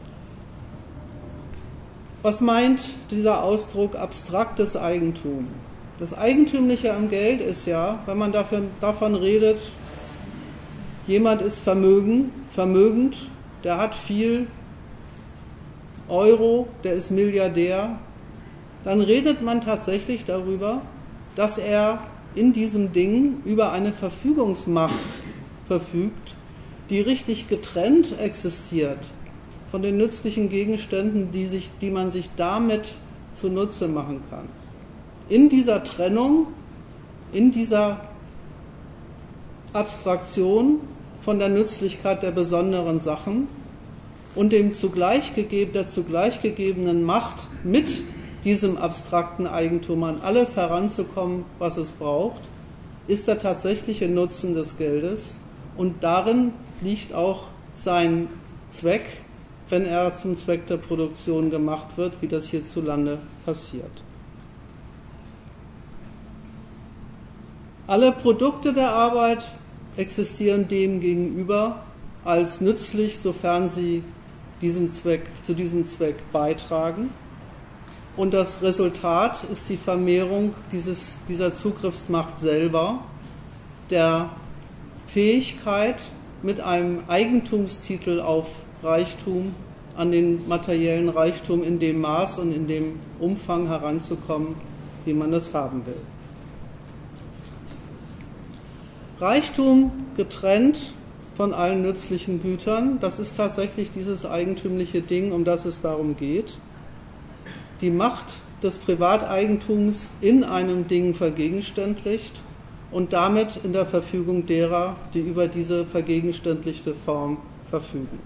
Was meint dieser Ausdruck abstraktes Eigentum? Das Eigentümliche am Geld ist ja, wenn man dafür, davon redet, jemand ist vermögen, vermögend, der hat viel Euro, der ist Milliardär, dann redet man tatsächlich darüber, dass er in diesem Ding über eine Verfügungsmacht verfügt, die richtig getrennt existiert von den nützlichen Gegenständen, die, sich, die man sich damit zunutze machen kann. In dieser Trennung, in dieser Abstraktion von der Nützlichkeit der besonderen Sachen und dem zugleich gegeb, der zugleich gegebenen Macht, mit diesem abstrakten Eigentum an alles heranzukommen, was es braucht, ist der tatsächliche Nutzen des Geldes, und darin liegt auch sein Zweck, wenn er zum Zweck der Produktion gemacht wird, wie das hierzulande passiert. Alle Produkte der Arbeit existieren dem gegenüber als nützlich, sofern sie diesem Zweck, zu diesem Zweck beitragen. Und das Resultat ist die Vermehrung dieses, dieser Zugriffsmacht selber, der Fähigkeit, mit einem Eigentumstitel auf Reichtum, an den materiellen Reichtum in dem Maß und in dem Umfang heranzukommen, wie man es haben will. Reichtum getrennt von allen nützlichen Gütern, das ist tatsächlich dieses eigentümliche Ding, um das es darum geht. Die Macht des Privateigentums in einem Ding vergegenständlicht und damit in der Verfügung derer, die über diese vergegenständlichte Form verfügen.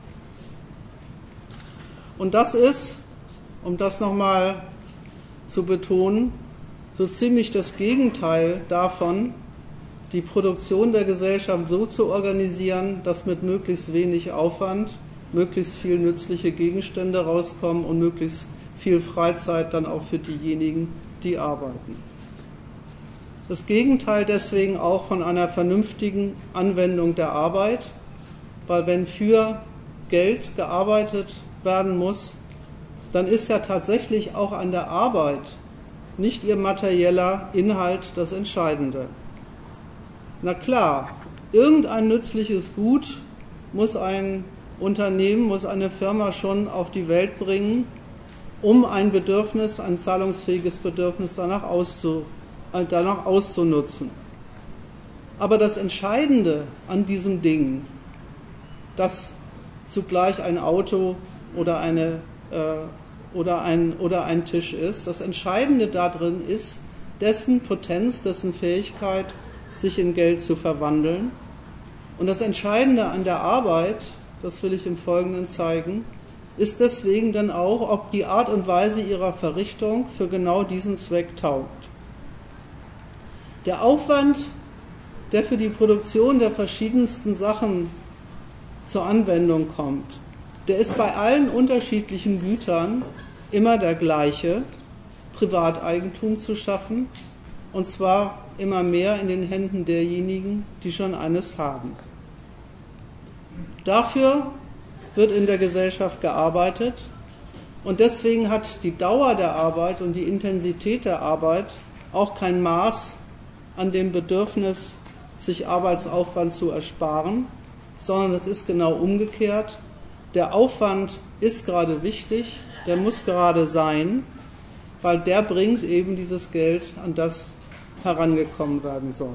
Und das ist, um das nochmal zu betonen, so ziemlich das Gegenteil davon, die Produktion der Gesellschaft so zu organisieren, dass mit möglichst wenig Aufwand möglichst viel nützliche Gegenstände rauskommen und möglichst viel Freizeit dann auch für diejenigen, die arbeiten. Das Gegenteil deswegen auch von einer vernünftigen Anwendung der Arbeit, weil wenn für Geld gearbeitet werden muss, dann ist ja tatsächlich auch an der Arbeit nicht ihr materieller Inhalt das Entscheidende. Na klar, irgendein nützliches Gut muss ein Unternehmen, muss eine Firma schon auf die Welt bringen, um ein Bedürfnis, ein zahlungsfähiges Bedürfnis danach, auszu, äh, danach auszunutzen. Aber das Entscheidende an diesem Ding, das zugleich ein Auto oder, eine, äh, oder, ein, oder ein Tisch ist, das Entscheidende darin ist dessen Potenz, dessen Fähigkeit, sich in Geld zu verwandeln. Und das Entscheidende an der Arbeit, das will ich im Folgenden zeigen, ist deswegen dann auch, ob die Art und Weise ihrer Verrichtung für genau diesen Zweck taugt. Der Aufwand, der für die Produktion der verschiedensten Sachen zur Anwendung kommt, der ist bei allen unterschiedlichen Gütern immer der gleiche, Privateigentum zu schaffen, und zwar immer mehr in den Händen derjenigen, die schon eines haben. Dafür wird in der Gesellschaft gearbeitet und deswegen hat die Dauer der Arbeit und die Intensität der Arbeit auch kein Maß an dem Bedürfnis, sich Arbeitsaufwand zu ersparen, sondern es ist genau umgekehrt. Der Aufwand ist gerade wichtig, der muss gerade sein, weil der bringt eben dieses Geld, an das herangekommen werden soll.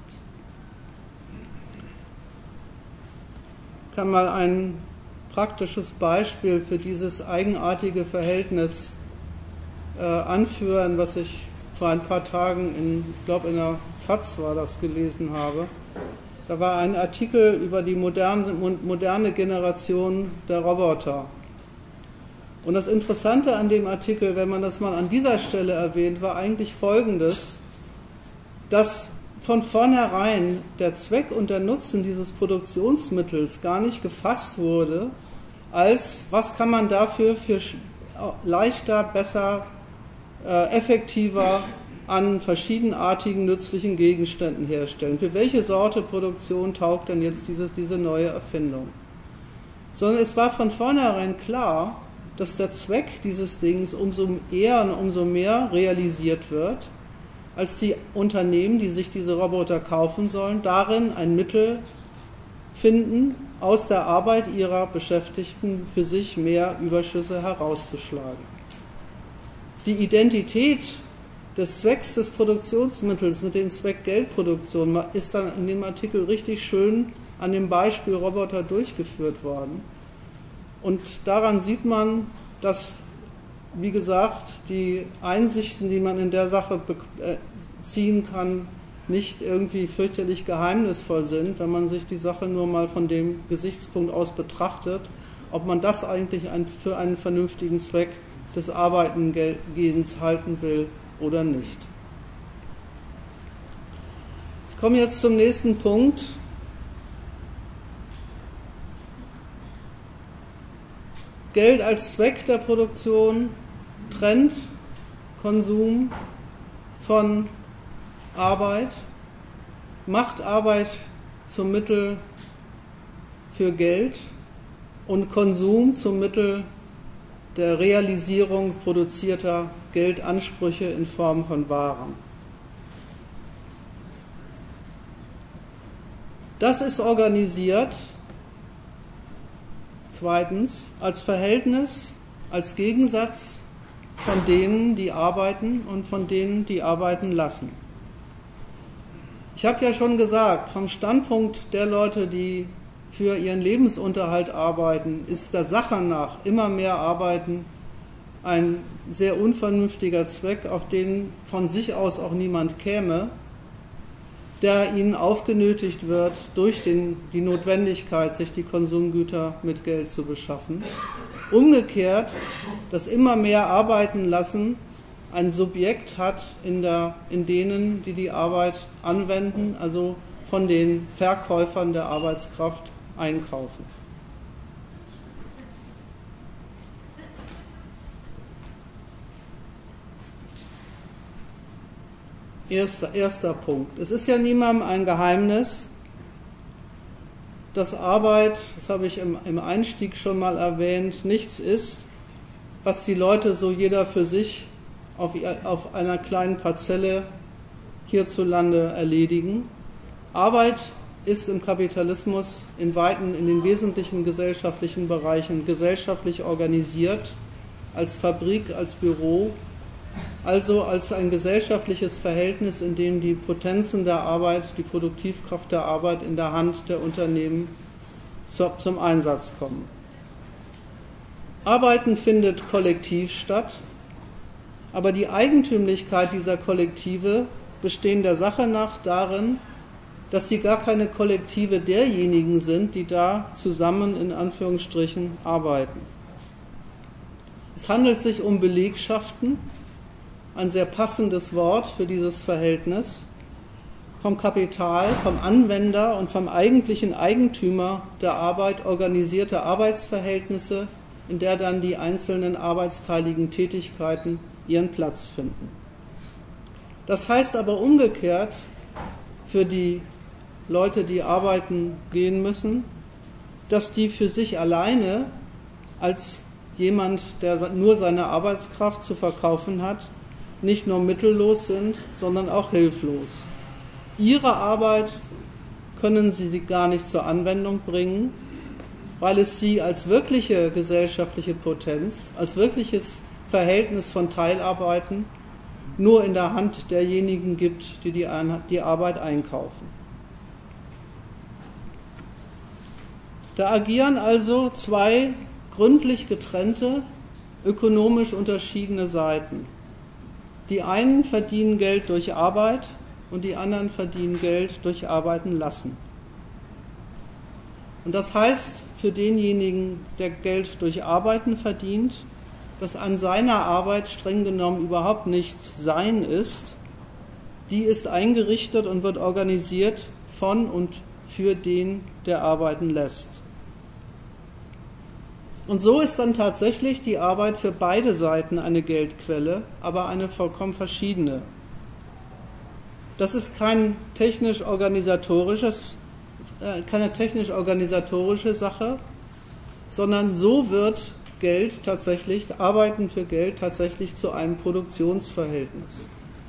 Ich kann mal ein praktisches Beispiel für dieses eigenartige Verhältnis äh, anführen, was ich vor ein paar Tagen, in, ich glaube in der FAZ war das, gelesen habe. Da war ein Artikel über die moderne, moderne Generation der Roboter. Und das Interessante an dem Artikel, wenn man das mal an dieser Stelle erwähnt, war eigentlich Folgendes, dass von vornherein der Zweck und der Nutzen dieses Produktionsmittels gar nicht gefasst wurde, als was kann man dafür für leichter, besser, äh, effektiver an verschiedenartigen nützlichen Gegenständen herstellen. Für welche Sorte Produktion taugt denn jetzt dieses, diese neue Erfindung? Sondern es war von vornherein klar, dass der Zweck dieses Dings umso eher und umso mehr realisiert wird, als die Unternehmen, die sich diese Roboter kaufen sollen, darin ein Mittel finden, aus der Arbeit ihrer Beschäftigten für sich mehr Überschüsse herauszuschlagen. Die Identität des Zwecks des Produktionsmittels mit dem Zweck Geldproduktion ist dann in dem Artikel richtig schön an dem Beispiel Roboter durchgeführt worden. Und daran sieht man, dass, wie gesagt, die Einsichten, die man in der Sache ziehen kann, nicht irgendwie fürchterlich geheimnisvoll sind, wenn man sich die Sache nur mal von dem Gesichtspunkt aus betrachtet, ob man das eigentlich für einen vernünftigen Zweck des Arbeitengehens halten will oder nicht. Ich komme jetzt zum nächsten Punkt. Geld als Zweck der Produktion trennt Konsum von Arbeit, macht Arbeit zum Mittel für Geld und Konsum zum Mittel der Realisierung produzierter Geldansprüche in Form von Waren. Das ist organisiert, zweitens, als Verhältnis, als Gegensatz von denen, die arbeiten und von denen, die arbeiten lassen. Ich habe ja schon gesagt, vom Standpunkt der Leute, die für ihren Lebensunterhalt arbeiten, ist der Sache nach immer mehr Arbeiten ein sehr unvernünftiger Zweck, auf den von sich aus auch niemand käme, der ihnen aufgenötigt wird durch den, die Notwendigkeit, sich die Konsumgüter mit Geld zu beschaffen. Umgekehrt, das immer mehr arbeiten lassen ein Subjekt hat in, der, in denen, die die Arbeit anwenden, also von den Verkäufern der Arbeitskraft einkaufen. Erster, erster Punkt. Es ist ja niemandem ein Geheimnis, dass Arbeit, das habe ich im, im Einstieg schon mal erwähnt, nichts ist, was die Leute so jeder für sich auf, auf einer kleinen Parzelle hierzulande erledigen. Arbeit ist im Kapitalismus in weiten, in den wesentlichen gesellschaftlichen Bereichen gesellschaftlich organisiert, als Fabrik, als Büro, also als ein gesellschaftliches Verhältnis, in dem die Potenzen der Arbeit, die Produktivkraft der Arbeit in der Hand der Unternehmen zum Einsatz kommen. Arbeiten findet kollektiv statt, aber die Eigentümlichkeit dieser Kollektive besteht der Sache nach darin, dass sie gar keine Kollektive derjenigen sind, die da zusammen in Anführungsstrichen arbeiten. Es handelt sich um Belegschaften, ein sehr passendes Wort für dieses Verhältnis, vom Kapital, vom Anwender und vom eigentlichen Eigentümer der Arbeit organisierte Arbeitsverhältnisse, in der dann die einzelnen arbeitsteiligen Tätigkeiten ihren Platz finden. Das heißt aber umgekehrt für die Leute, die arbeiten gehen müssen, dass die für sich alleine als jemand, der nur seine Arbeitskraft zu verkaufen hat, nicht nur mittellos sind, sondern auch hilflos. Ihre Arbeit können sie gar nicht zur Anwendung bringen, weil es sie als wirkliche gesellschaftliche Potenz, als wirkliches Verhältnis von Teilarbeiten nur in der Hand derjenigen gibt, die die, die Arbeit einkaufen. Da agieren also zwei gründlich getrennte, ökonomisch unterschiedene Seiten. Die einen verdienen Geld durch Arbeit und die anderen verdienen Geld durch Arbeiten lassen. Und das heißt für denjenigen, der Geld durch Arbeiten verdient, dass an seiner Arbeit streng genommen überhaupt nichts sein ist. Die ist eingerichtet und wird organisiert von und für den, der arbeiten lässt. Und so ist dann tatsächlich die Arbeit für beide Seiten eine Geldquelle, aber eine vollkommen verschiedene. Das ist kein technisch-organisatorisches, äh, keine technisch-organisatorische Sache, sondern so wird Geld tatsächlich, Arbeiten für Geld tatsächlich zu einem Produktionsverhältnis.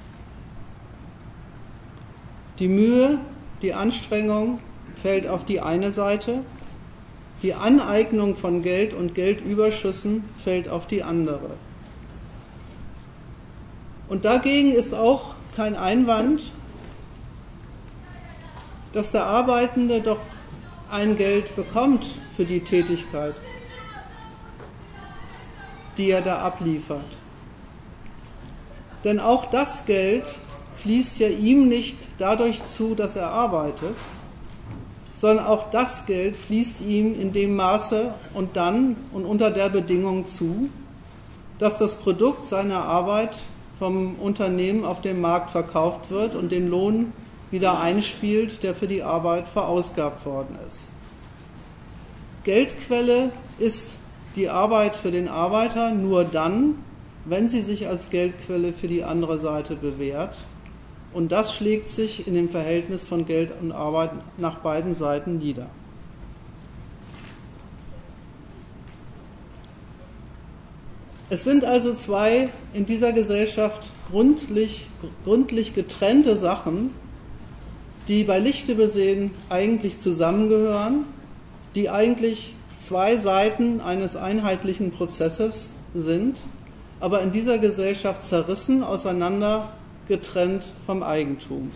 Die Mühe, die Anstrengung fällt auf die eine Seite, die Aneignung von Geld und Geldüberschüssen fällt auf die andere. Und dagegen ist auch kein Einwand, dass der Arbeitende doch ein Geld bekommt für die Tätigkeit, die er da abliefert. Denn auch das Geld fließt ja ihm nicht dadurch zu, dass er arbeitet, sondern auch das Geld fließt ihm in dem Maße und dann und unter der Bedingung zu, dass das Produkt seiner Arbeit vom Unternehmen auf dem Markt verkauft wird und den Lohn wieder einspielt, der für die Arbeit verausgabt worden ist. Geldquelle ist die Arbeit für den Arbeiter nur dann, wenn sie sich als Geldquelle für die andere Seite bewährt. Und das schlägt sich in dem Verhältnis von Geld und Arbeit nach beiden Seiten nieder. Es sind also zwei in dieser Gesellschaft gründlich, gründlich getrennte Sachen, die bei Lichte besehen eigentlich zusammengehören, die eigentlich zwei Seiten eines einheitlichen Prozesses sind, aber in dieser Gesellschaft zerrissen, auseinander getrennt vom Eigentum.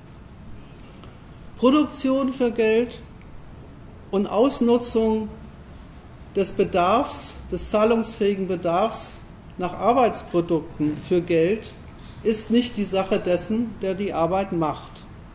Produktion für Geld und Ausnutzung des Bedarfs, des zahlungsfähigen Bedarfs nach Arbeitsprodukten für Geld ist nicht die Sache dessen, der die Arbeit macht.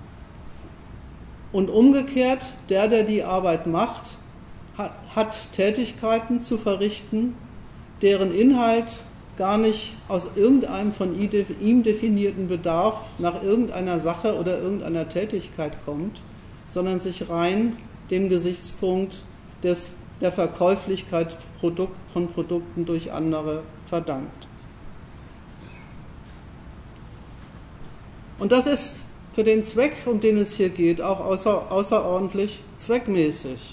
Und umgekehrt, der, der die Arbeit macht, hat, hat Tätigkeiten zu verrichten, deren Inhalt gar nicht aus irgendeinem von ihm definierten Bedarf nach irgendeiner Sache oder irgendeiner Tätigkeit kommt, sondern sich rein dem Gesichtspunkt des, der Verkäuflichkeit von Produkten durch andere verdankt. Und das ist für den Zweck, um den es hier geht, auch außer, außerordentlich zweckmäßig.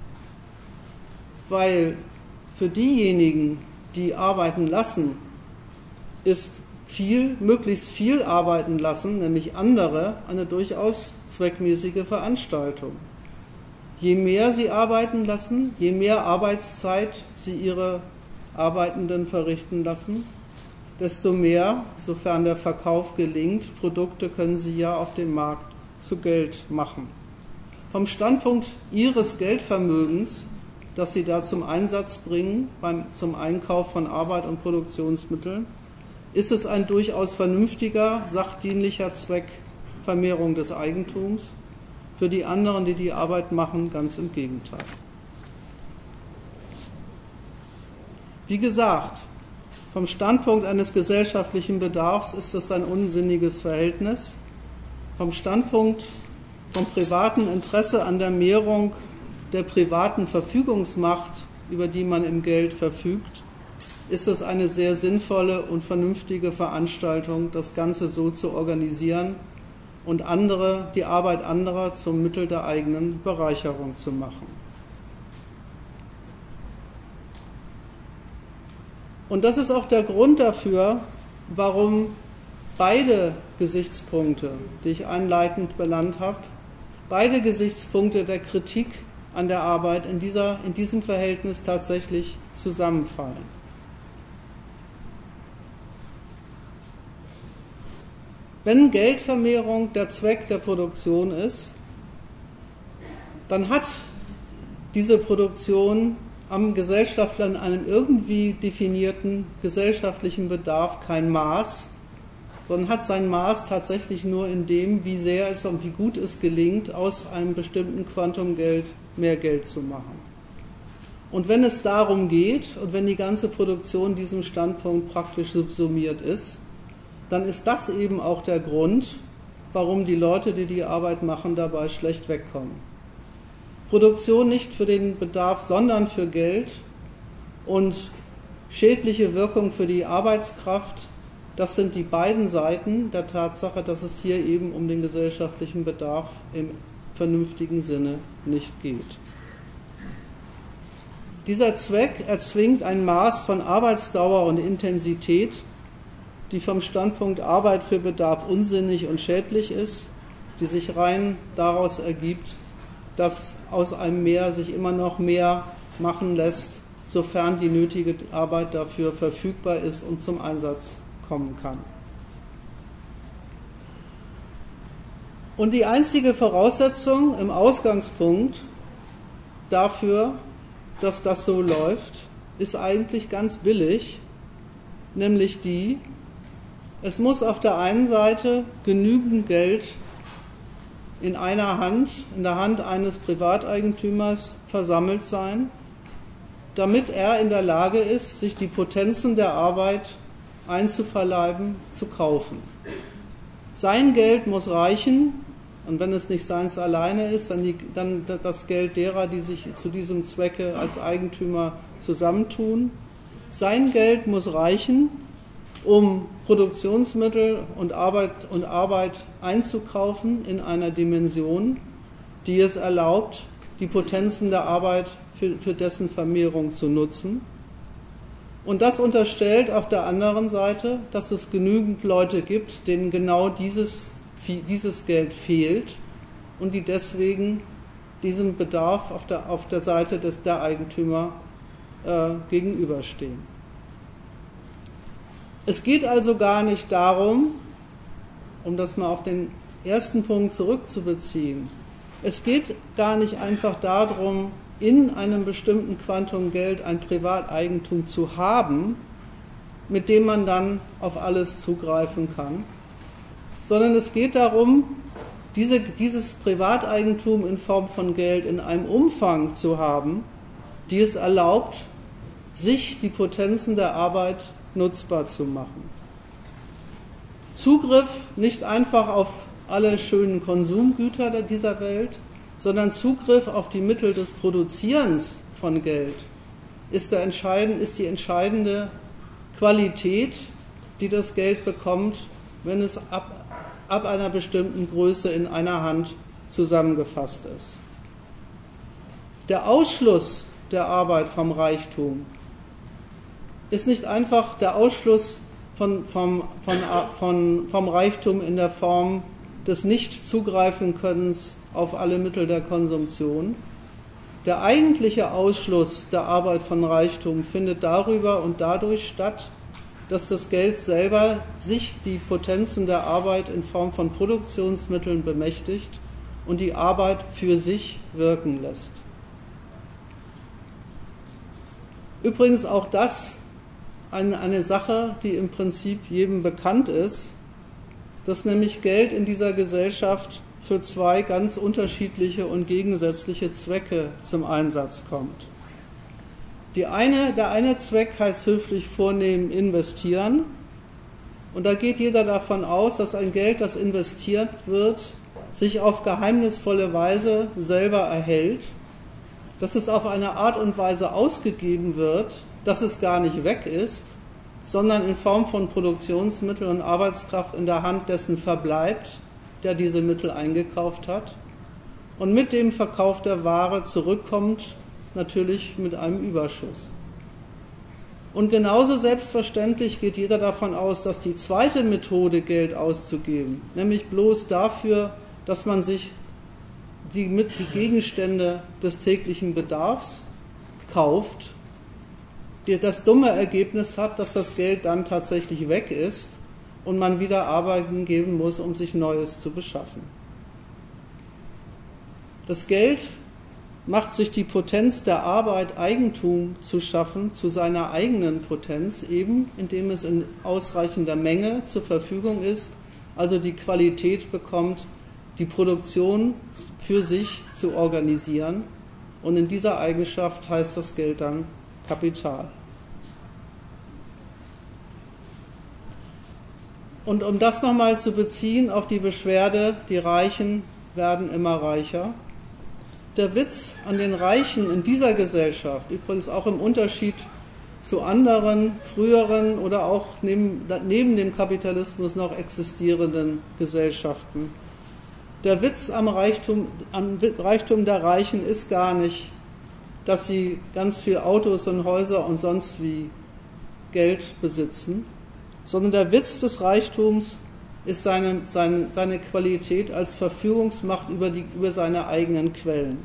Weil für diejenigen, die arbeiten lassen, ist viel, möglichst viel arbeiten lassen, nämlich andere, eine durchaus zweckmäßige Veranstaltung. Je mehr sie arbeiten lassen, je mehr Arbeitszeit sie ihre Arbeitenden verrichten lassen, desto mehr, sofern der Verkauf gelingt, Produkte können sie ja auf dem Markt zu Geld machen. Vom Standpunkt ihres Geldvermögens, das sie da zum Einsatz bringen, beim, zum Einkauf von Arbeit und Produktionsmitteln, ist es ein durchaus vernünftiger, sachdienlicher Zweck, Vermehrung des Eigentums. Für die anderen, die die Arbeit machen, ganz im Gegenteil. Wie gesagt, vom Standpunkt eines gesellschaftlichen Bedarfs ist es ein unsinniges Verhältnis. Vom Standpunkt vom privaten Interesse an der Mehrung der privaten Verfügungsmacht, über die man im Geld verfügt, ist es eine sehr sinnvolle und vernünftige Veranstaltung, das Ganze so zu organisieren und andere, die Arbeit anderer zum Mittel der eigenen Bereicherung zu machen. Und das ist auch der Grund dafür, warum beide Gesichtspunkte, die ich einleitend benannt habe, beide Gesichtspunkte der Kritik an der Arbeit in, dieser, in diesem Verhältnis tatsächlich zusammenfallen. Wenn Geldvermehrung der Zweck der Produktion ist, dann hat diese Produktion am Gesellschaftler in einem irgendwie definierten gesellschaftlichen Bedarf kein Maß, sondern hat sein Maß tatsächlich nur in dem, wie sehr es und wie gut es gelingt, aus einem bestimmten Quantum Geld mehr Geld zu machen. Und wenn es darum geht und wenn die ganze Produktion diesem Standpunkt praktisch subsumiert ist, dann ist das eben auch der Grund, warum die Leute, die die Arbeit machen, dabei schlecht wegkommen. Produktion nicht für den Bedarf, sondern für Geld und schädliche Wirkung für die Arbeitskraft, das sind die beiden Seiten der Tatsache, dass es hier eben um den gesellschaftlichen Bedarf im vernünftigen Sinne nicht geht. Dieser Zweck erzwingt ein Maß von Arbeitsdauer und Intensität, die vom Standpunkt Arbeit für Bedarf unsinnig und schädlich ist, die sich rein daraus ergibt, dass aus einem Mehr sich immer noch mehr machen lässt, sofern die nötige Arbeit dafür verfügbar ist und zum Einsatz kommen kann. Und die einzige Voraussetzung im Ausgangspunkt dafür, dass das so läuft, ist eigentlich ganz billig, nämlich die, es muss auf der einen Seite genügend Geld in einer Hand, in der Hand eines Privateigentümers versammelt sein, damit er in der Lage ist, sich die Potenzen der Arbeit einzuverleiben, zu kaufen. Sein Geld muss reichen, und wenn es nicht seins alleine ist, dann, die, dann das Geld derer, die sich zu diesem Zwecke als Eigentümer zusammentun. Sein Geld muss reichen, um Produktionsmittel und Arbeit, und Arbeit einzukaufen in einer Dimension, die es erlaubt, die Potenzen der Arbeit für, für dessen Vermehrung zu nutzen. Und das unterstellt auf der anderen Seite, dass es genügend Leute gibt, denen genau dieses, dieses Geld fehlt und die deswegen diesem Bedarf auf der, auf der Seite des, der Eigentümer äh, gegenüberstehen. Es geht also gar nicht darum, um das mal auf den ersten Punkt zurückzubeziehen, es geht gar nicht einfach darum, in einem bestimmten Quantum Geld ein Privateigentum zu haben, mit dem man dann auf alles zugreifen kann, sondern es geht darum, diese, dieses Privateigentum in Form von Geld in einem Umfang zu haben, die es erlaubt, sich die Potenzen der Arbeit nutzbar zu machen. Zugriff nicht einfach auf alle schönen Konsumgüter dieser Welt, sondern Zugriff auf die Mittel des Produzierens von Geld ist, der entscheidend, ist die entscheidende Qualität, die das Geld bekommt, wenn es ab, ab einer bestimmten Größe in einer Hand zusammengefasst ist. Der Ausschluss der Arbeit vom Reichtum ist nicht einfach der Ausschluss von, vom, von, von, vom Reichtum in der Form des Nicht-Zugreifen-Könnens auf alle Mittel der Konsumption. Der eigentliche Ausschluss der Arbeit von Reichtum findet darüber und dadurch statt, dass das Geld selber sich die Potenzen der Arbeit in Form von Produktionsmitteln bemächtigt und die Arbeit für sich wirken lässt. Übrigens auch das eine, eine Sache, die im Prinzip jedem bekannt ist, dass nämlich Geld in dieser Gesellschaft für zwei ganz unterschiedliche und gegensätzliche Zwecke zum Einsatz kommt. Die eine, der eine Zweck heißt höflich vornehm investieren, und da geht jeder davon aus, dass ein Geld, das investiert wird, sich auf geheimnisvolle Weise selber erhält, dass es auf eine Art und Weise ausgegeben wird, dass es gar nicht weg ist, sondern in Form von Produktionsmitteln und Arbeitskraft in der Hand dessen verbleibt, der diese Mittel eingekauft hat, und mit dem Verkauf der Ware zurückkommt, natürlich mit einem Überschuss. Und genauso selbstverständlich geht jeder davon aus, dass die zweite Methode, Geld auszugeben, nämlich bloß dafür, dass man sich die, die Gegenstände des täglichen Bedarfs kauft, die das dumme Ergebnis hat, dass das Geld dann tatsächlich weg ist und man wieder arbeiten geben muss, um sich Neues zu beschaffen. Das Geld macht sich die Potenz der Arbeit, Eigentum zu schaffen, zu seiner eigenen Potenz, eben indem es in ausreichender Menge zur Verfügung ist, also die Qualität bekommt, die Produktion für sich zu organisieren, und in dieser Eigenschaft heißt das Geld dann Kapital. Und um das nochmal zu beziehen auf die Beschwerde, die Reichen werden immer reicher. Der Witz an den Reichen in dieser Gesellschaft, übrigens auch im Unterschied zu anderen, früheren oder auch neben, neben dem Kapitalismus noch existierenden Gesellschaften, der Witz am Reichtum, am Reichtum der Reichen ist gar nicht, dass sie ganz viel Autos und Häuser und sonst wie Geld besitzen, sondern der Witz des Reichtums ist seine, seine, seine Qualität als Verfügungsmacht über, die, über seine eigenen Quellen.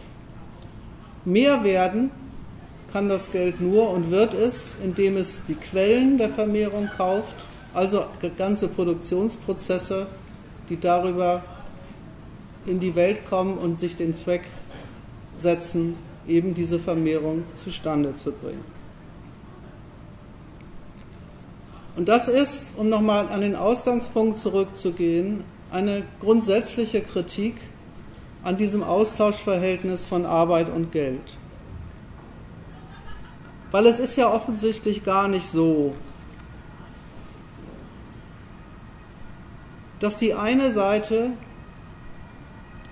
Mehr werden kann das Geld nur und wird es, indem es die Quellen der Vermehrung kauft, also ganze Produktionsprozesse, die darüber in die Welt kommen und sich den Zweck setzen, eben diese Vermehrung zustande zu bringen. Und das ist, um nochmal an den Ausgangspunkt zurückzugehen, eine grundsätzliche Kritik an diesem Austauschverhältnis von Arbeit und Geld. Weil es ist ja offensichtlich gar nicht so, dass die eine Seite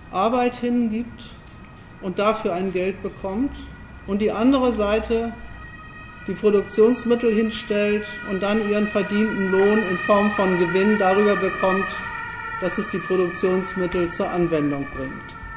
Arbeit hingibt und dafür ein Geld bekommt und die andere Seite die Produktionsmittel hinstellt und dann ihren verdienten Lohn in Form von Gewinn darüber bekommt, dass es die Produktionsmittel zur Anwendung bringt.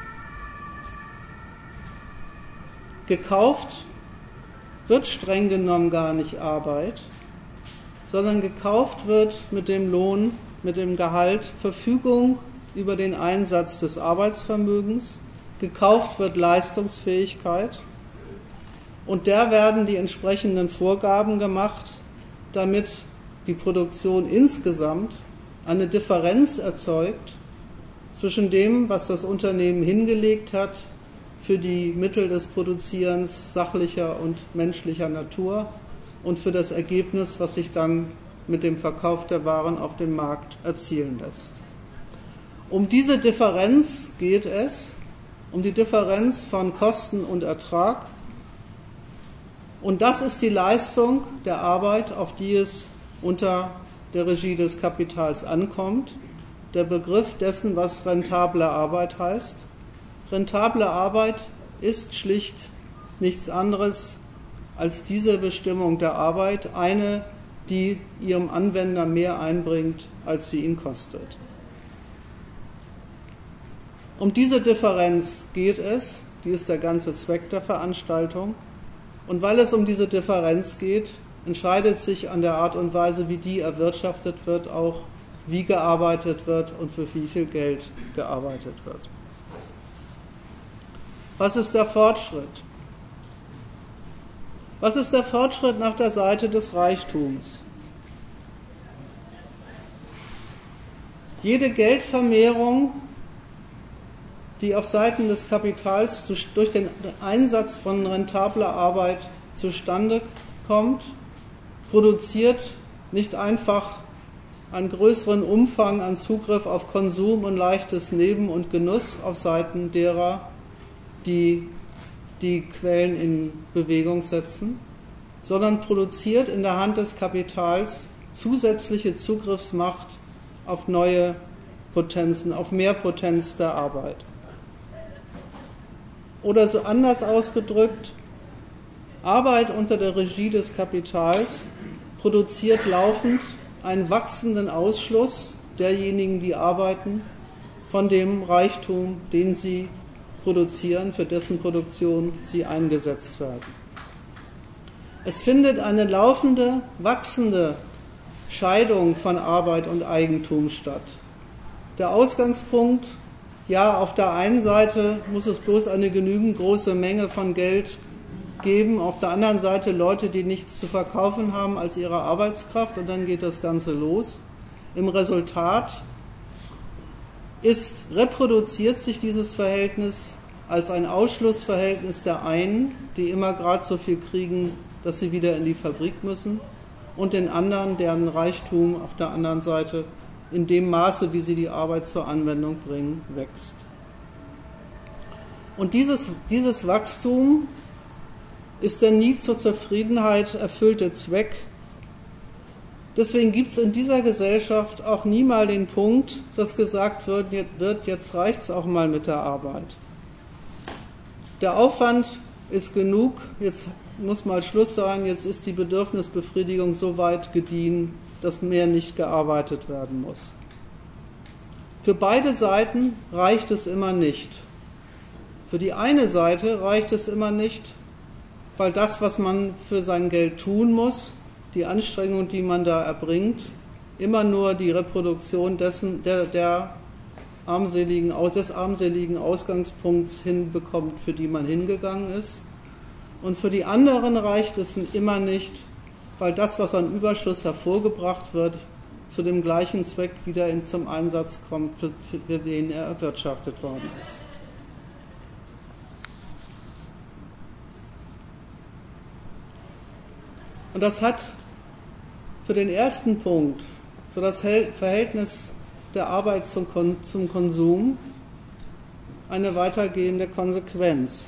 Gekauft wird streng genommen gar nicht Arbeit, sondern gekauft wird mit dem Lohn, mit dem Gehalt Verfügung über den Einsatz des Arbeitsvermögens, gekauft wird Leistungsfähigkeit und der werden die entsprechenden Vorgaben gemacht, damit die Produktion insgesamt eine Differenz erzeugt zwischen dem, was das Unternehmen hingelegt hat für die Mittel des Produzierens sachlicher und menschlicher Natur und für das Ergebnis, was sich dann mit dem Verkauf der Waren auf dem Markt erzielen lässt. Um diese Differenz geht es, um die Differenz von Kosten und Ertrag. Und das ist die Leistung der Arbeit, auf die es unter der Regie des Kapitals ankommt. Der Begriff dessen, was rentable Arbeit heißt. Rentable Arbeit ist schlicht nichts anderes als diese Bestimmung der Arbeit, eine, die ihrem Anwender mehr einbringt, als sie ihn kostet. Um diese Differenz geht es, die ist der ganze Zweck der Veranstaltung. Und weil es um diese Differenz geht, entscheidet sich an der Art und Weise, wie die erwirtschaftet wird, auch wie gearbeitet wird und für wie viel Geld gearbeitet wird. Was ist der Fortschritt? Was ist der Fortschritt nach der Seite des Reichtums? Jede Geldvermehrung, die auf Seiten des Kapitals durch den Einsatz von rentabler Arbeit zustande kommt, produziert nicht einfach einen größeren Umfang an Zugriff auf Konsum und leichtes Leben und Genuss auf Seiten derer, die die Quellen in Bewegung setzen, sondern produziert in der Hand des Kapitals zusätzliche Zugriffsmacht auf neue Potenzen, auf mehr Potenz der Arbeit. Oder so anders ausgedrückt, Arbeit unter der Regie des Kapitals produziert laufend einen wachsenden Ausschluss derjenigen, die arbeiten, von dem Reichtum, den sie produzieren, für dessen Produktion sie eingesetzt werden. Es findet eine laufende, wachsende Scheidung von Arbeit und Eigentum statt. Der Ausgangspunkt, ja, auf der einen Seite muss es bloß eine genügend große Menge von Geld geben, auf der anderen Seite Leute, die nichts zu verkaufen haben als ihre Arbeitskraft, und dann geht das Ganze los. Im Resultat ist, reproduziert sich dieses Verhältnis als ein Ausschlussverhältnis der einen, die immer gerade so viel kriegen, dass sie wieder in die Fabrik müssen, und den anderen, deren Reichtum auf der anderen Seite in dem Maße, wie sie die Arbeit zur Anwendung bringen, wächst. Und dieses, dieses Wachstum ist der nie zur Zufriedenheit erfüllte Zweck. Deswegen gibt es in dieser Gesellschaft auch nie mal den Punkt, dass gesagt wird, jetzt reicht es auch mal mit der Arbeit. Der Aufwand ist genug, jetzt muss mal Schluss sein, jetzt ist die Bedürfnisbefriedigung so weit gediehen, dass mehr nicht gearbeitet werden muss. Für beide Seiten reicht es immer nicht. Für die eine Seite reicht es immer nicht, weil das, was man für sein Geld tun muss, die Anstrengung, die man da erbringt, immer nur die Reproduktion dessen, der, der armseligen, des armseligen Ausgangspunkts hinbekommt, für die man hingegangen ist. Und für die anderen reicht es immer nicht, weil das, was an Überschuss hervorgebracht wird, zu dem gleichen Zweck wieder in, zum Einsatz kommt, für, für den er erwirtschaftet worden ist. Und das hat für den ersten Punkt, für das Verhältnis der Arbeit zum, Kon- zum Konsum, eine weitergehende Konsequenz.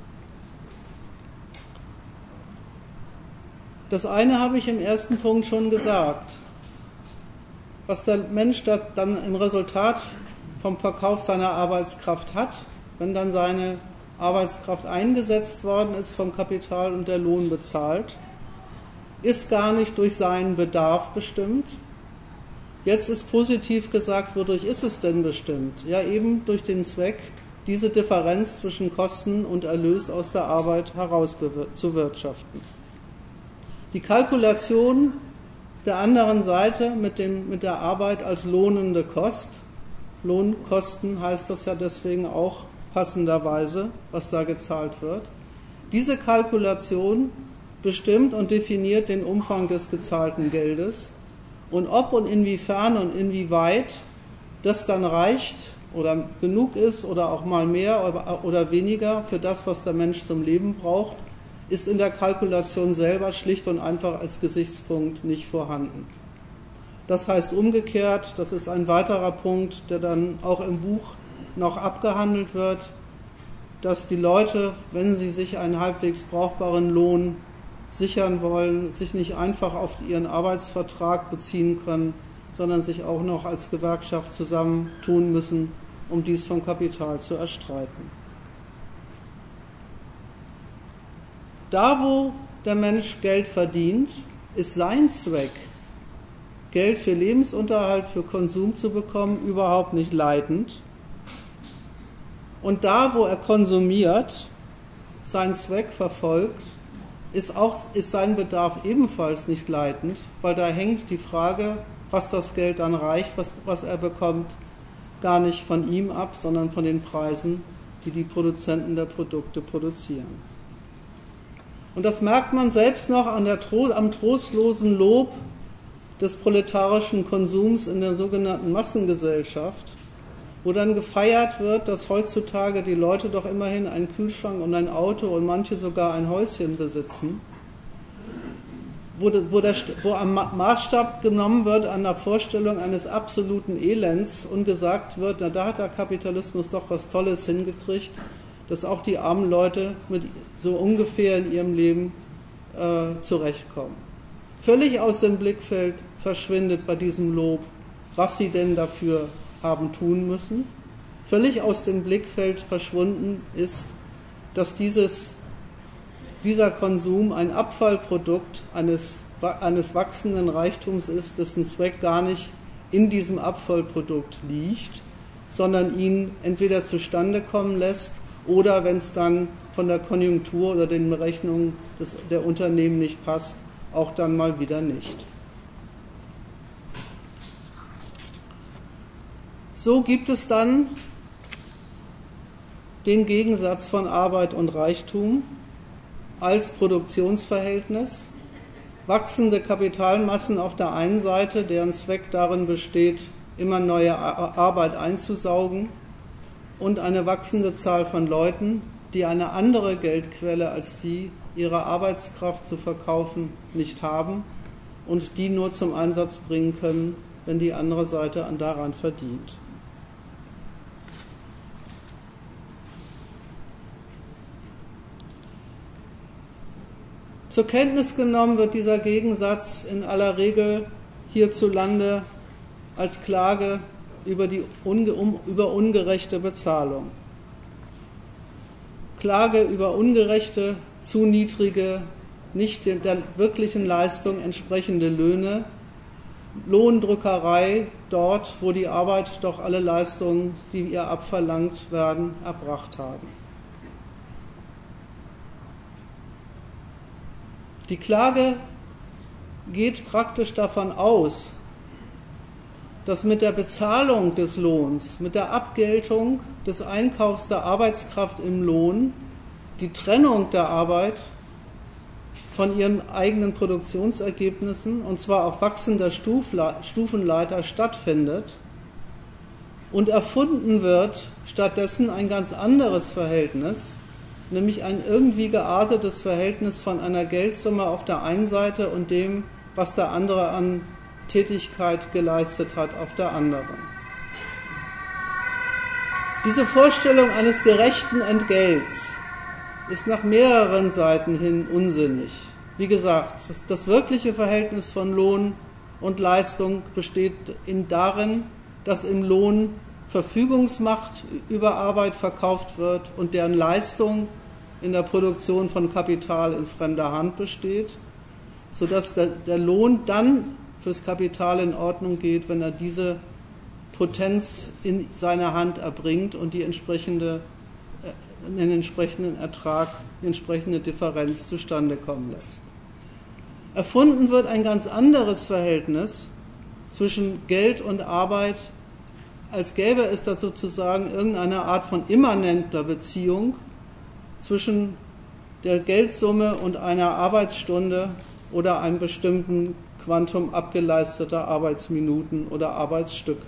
Das eine habe ich im ersten Punkt schon gesagt. Was der Mensch da dann im Resultat vom Verkauf seiner Arbeitskraft hat, wenn dann seine Arbeitskraft eingesetzt worden ist, vom Kapital und der Lohn bezahlt, ist gar nicht durch seinen Bedarf bestimmt. Jetzt ist positiv gesagt, wodurch ist es denn bestimmt? Ja, eben durch den Zweck, diese Differenz zwischen Kosten und Erlös aus der Arbeit herauszuwirtschaften. Die Kalkulation der anderen Seite mit, dem, mit der Arbeit als lohnende Kost, Lohnkosten heißt das ja deswegen auch passenderweise, was da gezahlt wird. Diese Kalkulation bestimmt und definiert den Umfang des gezahlten Geldes und ob und inwiefern und inwieweit das dann reicht oder genug ist oder auch mal mehr oder weniger für das, was der Mensch zum Leben braucht, ist in der Kalkulation selber schlicht und einfach als Gesichtspunkt nicht vorhanden. Das heißt umgekehrt, das ist ein weiterer Punkt, der dann auch im Buch noch abgehandelt wird, dass die Leute, wenn sie sich einen halbwegs brauchbaren Lohn sichern wollen, sich nicht einfach auf ihren Arbeitsvertrag beziehen können, sondern sich auch noch als Gewerkschaft zusammentun müssen, um dies vom Kapital zu erstreiten. Da, wo der Mensch Geld verdient, ist sein Zweck, Geld für Lebensunterhalt, für Konsum zu bekommen, überhaupt nicht leitend. Und da, wo er konsumiert, seinen Zweck verfolgt, ist, auch, ist sein Bedarf ebenfalls nicht leitend, weil da hängt die Frage, was das Geld dann reicht, was, was er bekommt, gar nicht von ihm ab, sondern von den Preisen, die die Produzenten der Produkte produzieren. Und das merkt man selbst noch an der, am trostlosen Lob des proletarischen Konsums in der sogenannten Massengesellschaft, wo dann gefeiert wird, dass heutzutage die Leute doch immerhin einen Kühlschrank und ein Auto und manche sogar ein Häuschen besitzen, wo, wo, der, wo am Maßstab genommen wird an der Vorstellung eines absoluten Elends und gesagt wird, na, da hat der Kapitalismus doch was Tolles hingekriegt, dass auch die armen Leute mit so ungefähr in ihrem Leben äh, zurechtkommen. Völlig aus dem Blickfeld verschwindet bei diesem Lob, was sie denn dafür haben tun müssen. Völlig aus dem Blickfeld verschwunden ist, dass dieses, dieser Konsum ein Abfallprodukt eines, eines wachsenden Reichtums ist, dessen Zweck gar nicht in diesem Abfallprodukt liegt, sondern ihn entweder zustande kommen lässt oder, wenn es dann von der Konjunktur oder den Berechnungen des, der Unternehmen nicht passt, auch dann mal wieder nicht. So gibt es dann den Gegensatz von Arbeit und Reichtum als Produktionsverhältnis, wachsende Kapitalmassen auf der einen Seite, deren Zweck darin besteht, immer neue Arbeit einzusaugen, und eine wachsende Zahl von Leuten, die eine andere Geldquelle als die, ihre Arbeitskraft zu verkaufen, nicht haben und die nur zum Einsatz bringen können, wenn die andere Seite daran verdient. Zur Kenntnis genommen wird dieser Gegensatz in aller Regel hierzulande als Klage über, die unge, um, über ungerechte Bezahlung. Klage über ungerechte, zu niedrige, nicht der wirklichen Leistung entsprechende Löhne, Lohndrückerei dort, wo die Arbeit doch alle Leistungen, die ihr abverlangt werden, erbracht haben. Die Klage geht praktisch davon aus, dass mit der Bezahlung des Lohns, mit der Abgeltung des Einkaufs der Arbeitskraft im Lohn, die Trennung der Arbeit von ihren eigenen Produktionsergebnissen, und zwar auf wachsender Stufenleiter, stattfindet und erfunden wird stattdessen ein ganz anderes Verhältnis, nämlich ein irgendwie geartetes Verhältnis von einer Geldsumme auf der einen Seite und dem, was der andere an Tätigkeit geleistet hat, auf der anderen. Diese Vorstellung eines gerechten Entgelts ist nach mehreren Seiten hin unsinnig. Wie gesagt, das, das wirkliche Verhältnis von Lohn und Leistung besteht in darin, dass im Lohn Verfügungsmacht über Arbeit verkauft wird und deren Leistung in der Produktion von Kapital in fremder Hand besteht, sodass der, der Lohn dann fürs Kapital in Ordnung geht, wenn er diese Potenz in seiner Hand erbringt und die entsprechende, den entsprechenden Ertrag, die entsprechende Differenz zustande kommen lässt. Erfunden wird ein ganz anderes Verhältnis zwischen Geld und Arbeit, als gäbe es da sozusagen irgendeine Art von immanenter Beziehung zwischen der Geldsumme und einer Arbeitsstunde oder einem bestimmten Quantum abgeleisteter Arbeitsminuten oder Arbeitsstücke.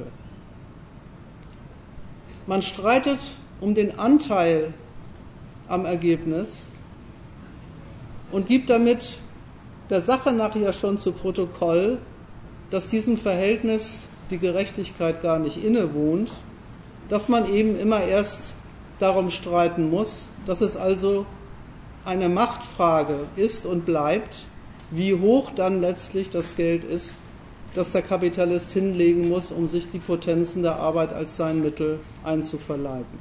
Man streitet um den Anteil am Ergebnis und gibt damit der Sache nach ja schon zu Protokoll, dass diesem Verhältnis die Gerechtigkeit gar nicht innewohnt, dass man eben immer erst darum streiten muss, dass es also eine Machtfrage ist und bleibt, wie hoch dann letztlich das Geld ist, das der Kapitalist hinlegen muss, um sich die Potenzen der Arbeit als sein Mittel einzuverleiben.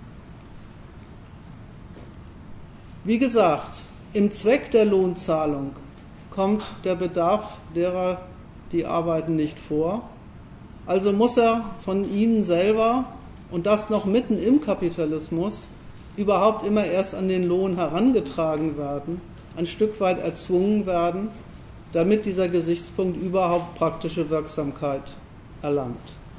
Wie gesagt, im Zweck der Lohnzahlung kommt der Bedarf derer, die arbeiten, nicht vor. Also muss er von ihnen selber, und das noch mitten im Kapitalismus, überhaupt immer erst an den Lohn herangetragen werden, ein Stück weit erzwungen werden, damit dieser Gesichtspunkt überhaupt praktische Wirksamkeit erlangt.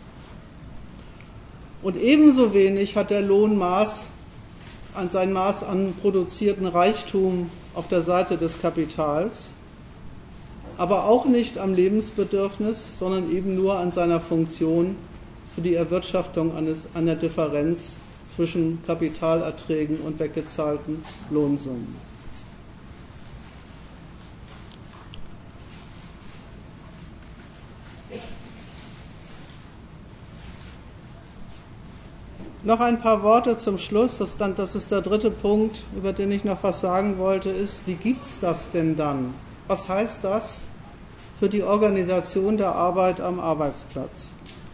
Und ebenso wenig hat der Lohn Maß an sein Maß an produzierten Reichtum auf der Seite des Kapitals, aber auch nicht am Lebensbedürfnis, sondern eben nur an seiner Funktion für die Erwirtschaftung eines, einer Differenz zwischen Kapitalerträgen und weggezahlten Lohnsummen. Noch ein paar Worte zum Schluss, das, dann, das ist der dritte Punkt, über den ich noch was sagen wollte, ist, wie gibt's das denn dann? Was heißt das für die Organisation der Arbeit am Arbeitsplatz?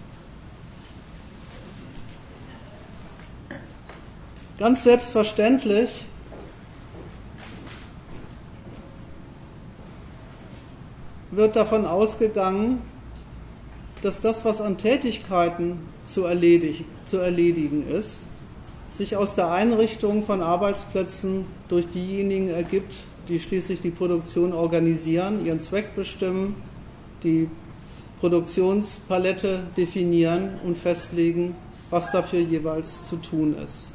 Ganz selbstverständlich wird davon ausgegangen, dass das, was an Tätigkeiten zu erledigen, zu erledigen ist, sich aus der Einrichtung von Arbeitsplätzen durch diejenigen ergibt, die schließlich die Produktion organisieren, ihren Zweck bestimmen, die Produktionspalette definieren und festlegen, was dafür jeweils zu tun ist.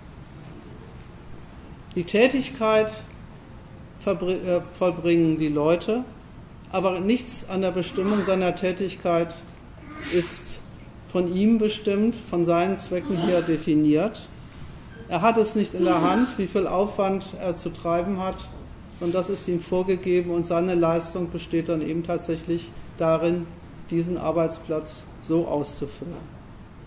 Die Tätigkeit vollbringen die Leute, aber nichts an der Bestimmung seiner Tätigkeit ist von ihm bestimmt, von seinen Zwecken her definiert. Er hat es nicht in der Hand, wie viel Aufwand er zu treiben hat, sondern das ist ihm vorgegeben und seine Leistung besteht dann eben tatsächlich darin, diesen Arbeitsplatz so auszufüllen.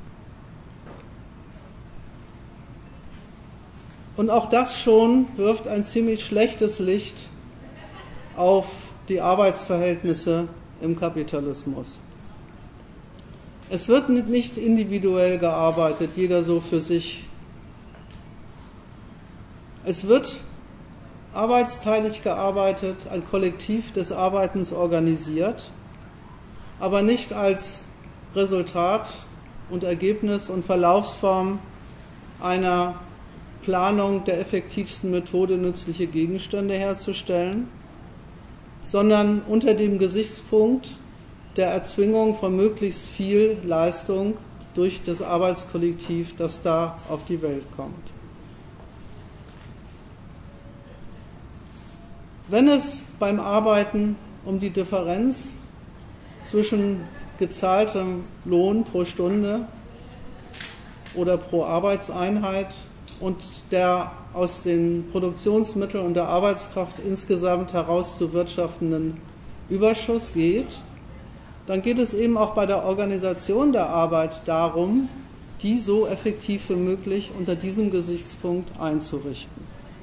Und auch das schon wirft ein ziemlich schlechtes Licht auf die Arbeitsverhältnisse im Kapitalismus. Es wird nicht individuell gearbeitet, jeder so für sich. Es wird arbeitsteilig gearbeitet, ein Kollektiv des Arbeitens organisiert, aber nicht als Resultat und Ergebnis und Verlaufsform einer Planung der effektivsten Methode, nützliche Gegenstände herzustellen, sondern unter dem Gesichtspunkt der Erzwingung von möglichst viel Leistung durch das Arbeitskollektiv, das da auf die Welt kommt. Wenn es beim Arbeiten um die Differenz zwischen gezahltem Lohn pro Stunde oder pro Arbeitseinheit und der aus den Produktionsmitteln und der Arbeitskraft insgesamt herauszuwirtschaftenden Überschuss geht, dann geht es eben auch bei der Organisation der Arbeit darum, die so effektiv wie möglich unter diesem Gesichtspunkt einzurichten.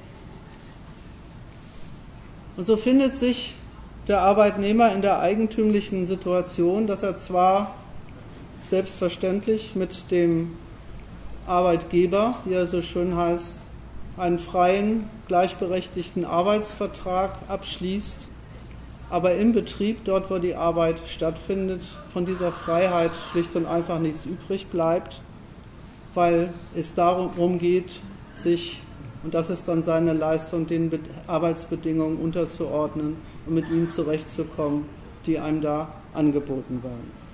Und so findet sich der Arbeitnehmer in der eigentümlichen Situation, dass er zwar selbstverständlich mit dem Arbeitgeber, wie er so schön heißt, einen freien, gleichberechtigten Arbeitsvertrag abschließt, aber im Betrieb, dort wo die Arbeit stattfindet, von dieser Freiheit schlicht und einfach nichts übrig bleibt, weil es darum geht, sich, und das ist dann seine Leistung, den Arbeitsbedingungen unterzuordnen und mit ihnen zurechtzukommen, die einem da angeboten werden.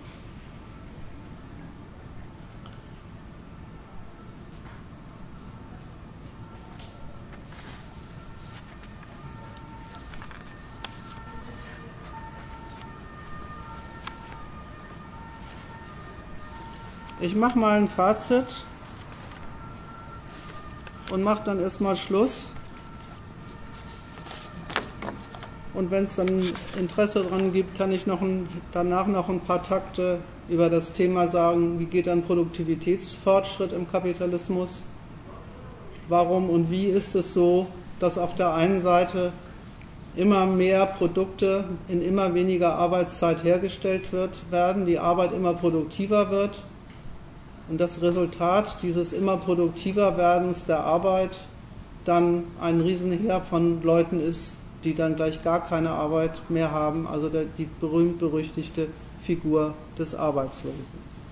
Ich mache mal ein Fazit und mache dann erstmal Schluss. Und wenn es dann Interesse daran gibt, kann ich noch ein, danach noch ein paar Takte über das Thema sagen, wie geht dann Produktivitätsfortschritt im Kapitalismus? Warum und wie ist es so, dass auf der einen Seite immer mehr Produkte in immer weniger Arbeitszeit hergestellt wird, werden, die Arbeit immer produktiver wird? Und das Resultat dieses immer produktiver Werdens der Arbeit dann ein Riesenheer von Leuten ist, die dann gleich gar keine Arbeit mehr haben, also der, die berühmt-berüchtigte Figur des Arbeitslosen.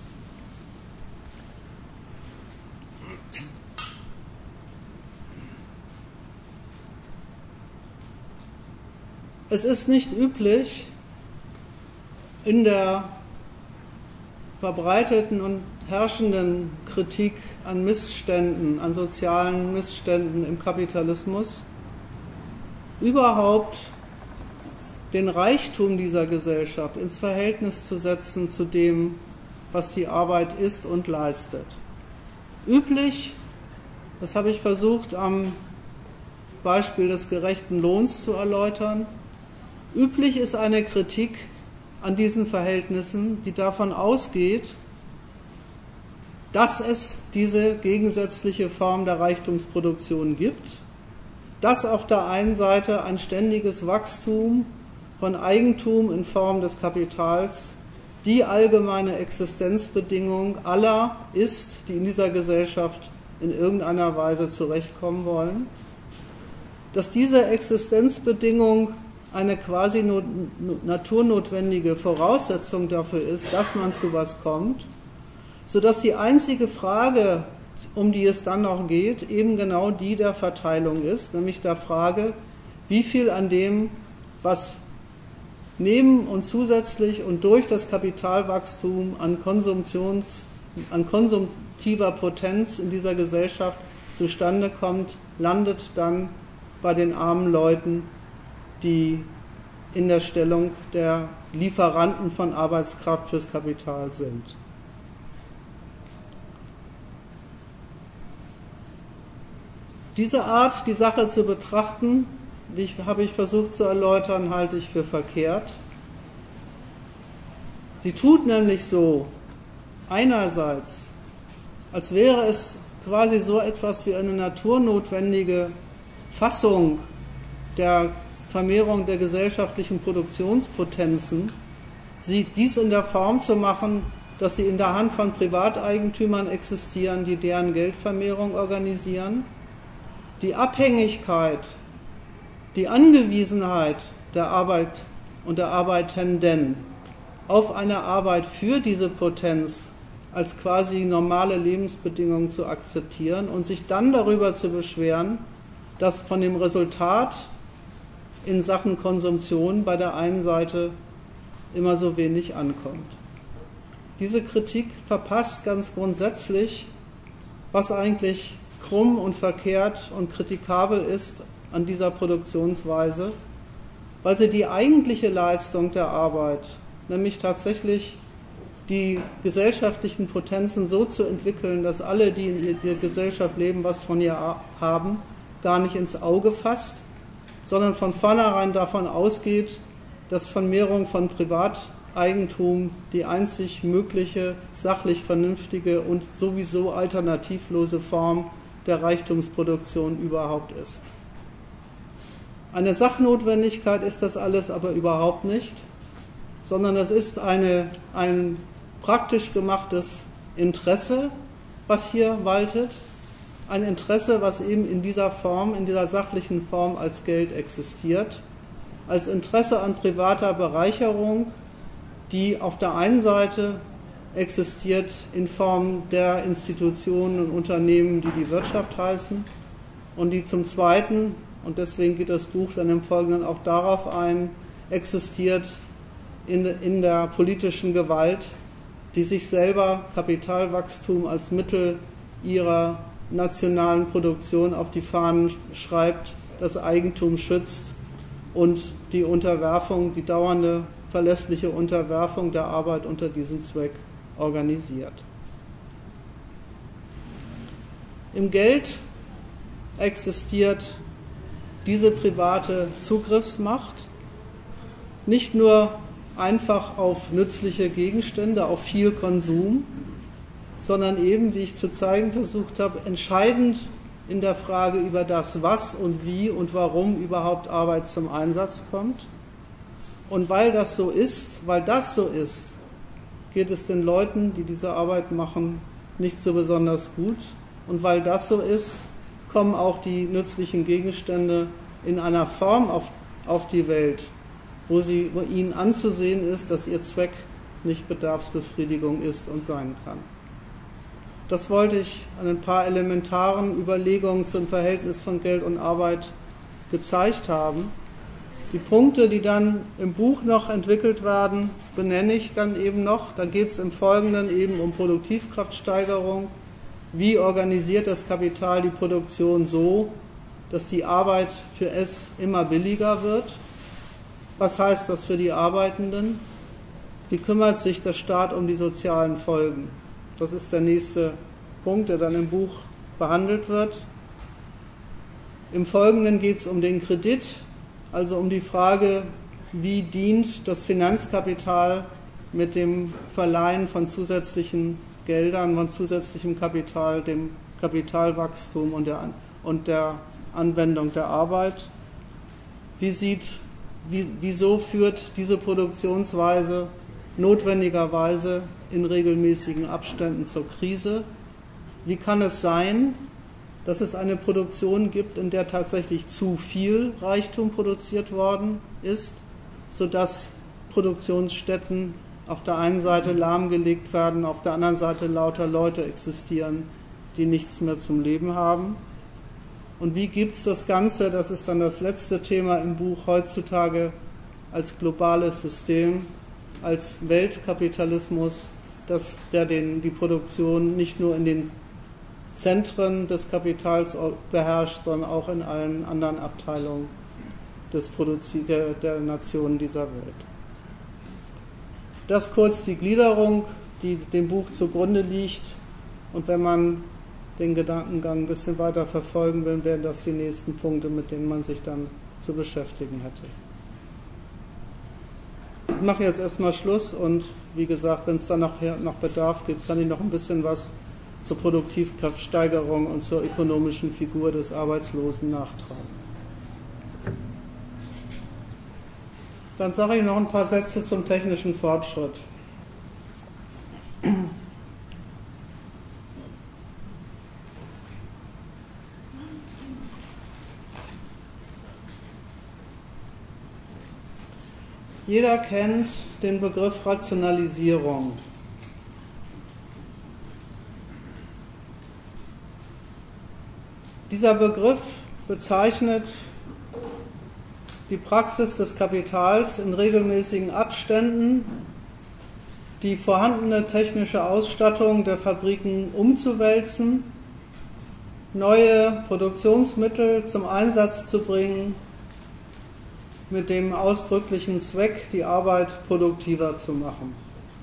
Es ist nicht üblich, in der verbreiteten und herrschenden Kritik an Missständen, an sozialen Missständen im Kapitalismus, überhaupt den Reichtum dieser Gesellschaft ins Verhältnis zu setzen zu dem, was die Arbeit ist und leistet. Üblich, das habe ich versucht am Beispiel des gerechten Lohns zu erläutern, üblich ist eine Kritik an diesen Verhältnissen, die davon ausgeht, dass es diese gegensätzliche Form der Reichtumsproduktion gibt, dass auf der einen Seite ein ständiges Wachstum von Eigentum in Form des Kapitals die allgemeine Existenzbedingung aller ist, die in dieser Gesellschaft in irgendeiner Weise zurechtkommen wollen, dass diese Existenzbedingung eine quasi naturnotwendige Voraussetzung dafür ist, dass man zu was kommt, sodass die einzige Frage, um die es dann noch geht, eben genau die der Verteilung ist, nämlich der Frage, wie viel an dem, was neben und zusätzlich und durch das Kapitalwachstum an Konsumtions, an konsumtiver Potenz in dieser Gesellschaft zustande kommt, landet dann bei den armen Leuten, die in der Stellung der Lieferanten von Arbeitskraft fürs Kapital sind. Diese Art, die Sache zu betrachten, wie ich, habe ich versucht zu erläutern, halte ich für verkehrt. Sie tut nämlich so, einerseits, als wäre es quasi so etwas wie eine naturnotwendige Fassung der Vermehrung der gesellschaftlichen Produktionspotenzen, sie dies in der Form zu machen, dass sie in der Hand von Privateigentümern existieren, die deren Geldvermehrung organisieren. Die Abhängigkeit, die Angewiesenheit der Arbeit und der Arbeitenden auf eine Arbeit für diese Potenz als quasi normale Lebensbedingungen zu akzeptieren und sich dann darüber zu beschweren, dass von dem Resultat in Sachen Konsumtion bei der einen Seite immer so wenig ankommt. Diese Kritik verpasst ganz grundsätzlich, was eigentlich krumm und verkehrt und kritikabel ist an dieser Produktionsweise, weil sie die eigentliche Leistung der Arbeit, nämlich tatsächlich die gesellschaftlichen Potenzen so zu entwickeln, dass alle, die in der Gesellschaft leben, was von ihr haben, gar nicht ins Auge fasst, sondern von vornherein davon ausgeht, dass Vermehrung von Privateigentum die einzig mögliche, sachlich vernünftige und sowieso alternativlose Form der Reichtumsproduktion überhaupt ist. Eine Sachnotwendigkeit ist das alles aber überhaupt nicht, sondern es ist eine, ein praktisch gemachtes Interesse, was hier waltet. Ein Interesse, was eben in dieser Form, in dieser sachlichen Form als Geld existiert. Als Interesse an privater Bereicherung, die auf der einen Seite existiert in Form der Institutionen und Unternehmen, die die Wirtschaft heißen, und die zum Zweiten, und deswegen geht das Buch dann im Folgenden auch darauf ein, existiert in, in der politischen Gewalt, die sich selber Kapitalwachstum als Mittel ihrer nationalen Produktion auf die Fahnen schreibt, das Eigentum schützt und die Unterwerfung, die dauernde verlässliche Unterwerfung der Arbeit unter diesen Zweck organisiert. Im Geld existiert diese private Zugriffsmacht nicht nur einfach auf nützliche Gegenstände, auf viel Konsum, sondern eben, wie ich zu zeigen versucht habe, entscheidend in der Frage über das, was und wie und warum überhaupt Arbeit zum Einsatz kommt. Und weil das so ist, weil das so ist, geht es den Leuten, die diese Arbeit machen, nicht so besonders gut. Und weil das so ist, kommen auch die nützlichen Gegenstände in einer Form auf, auf die Welt, wo, sie, wo ihnen anzusehen ist, dass ihr Zweck nicht Bedarfsbefriedigung ist und sein kann. Das wollte ich an ein paar elementaren Überlegungen zum Verhältnis von Geld und Arbeit gezeigt haben. Die Punkte, die dann im Buch noch entwickelt werden, benenne ich dann eben noch. Da geht es im Folgenden eben um Produktivkraftsteigerung. Wie organisiert das Kapital die Produktion so, dass die Arbeit für es immer billiger wird? Was heißt das für die Arbeitenden? Wie kümmert sich der Staat um die sozialen Folgen? Das ist der nächste Punkt, der dann im Buch behandelt wird. Im Folgenden geht es um den Kredit, also um die Frage, wie dient das Finanzkapital mit dem Verleihen von zusätzlichen Geldern, von zusätzlichem Kapital, dem Kapitalwachstum und der, und der Anwendung der Arbeit. Wie sieht, wie, wieso führt diese Produktionsweise notwendigerweise in regelmäßigen Abständen zur Krise? Wie kann es sein, dass es eine Produktion gibt, in der tatsächlich zu viel Reichtum produziert worden ist, sodass Produktionsstätten auf der einen Seite lahmgelegt werden, auf der anderen Seite lauter Leute existieren, die nichts mehr zum Leben haben? Und wie gibt es das Ganze, das ist dann das letzte Thema im Buch, heutzutage als globales System, als Weltkapitalismus, dass der den, die Produktion nicht nur in den Zentren des Kapitals beherrscht, sondern auch in allen anderen Abteilungen des Produzi- der, der Nationen dieser Welt. Das kurz die Gliederung, die dem Buch zugrunde liegt. Und wenn man den Gedankengang ein bisschen weiter verfolgen will, wären das die nächsten Punkte, mit denen man sich dann zu beschäftigen hätte. Ich mache jetzt erstmal Schluss und wie gesagt, wenn es dann noch, noch Bedarf gibt, kann ich noch ein bisschen was zur Produktivkraftsteigerung und zur ökonomischen Figur des Arbeitslosen nachtragen. Dann sage ich noch ein paar Sätze zum technischen Fortschritt. Jeder kennt den Begriff Rationalisierung. Dieser Begriff bezeichnet die Praxis des Kapitals in regelmäßigen Abständen, die vorhandene technische Ausstattung der Fabriken umzuwälzen, neue Produktionsmittel zum Einsatz zu bringen, mit dem ausdrücklichen Zweck, die Arbeit produktiver zu machen.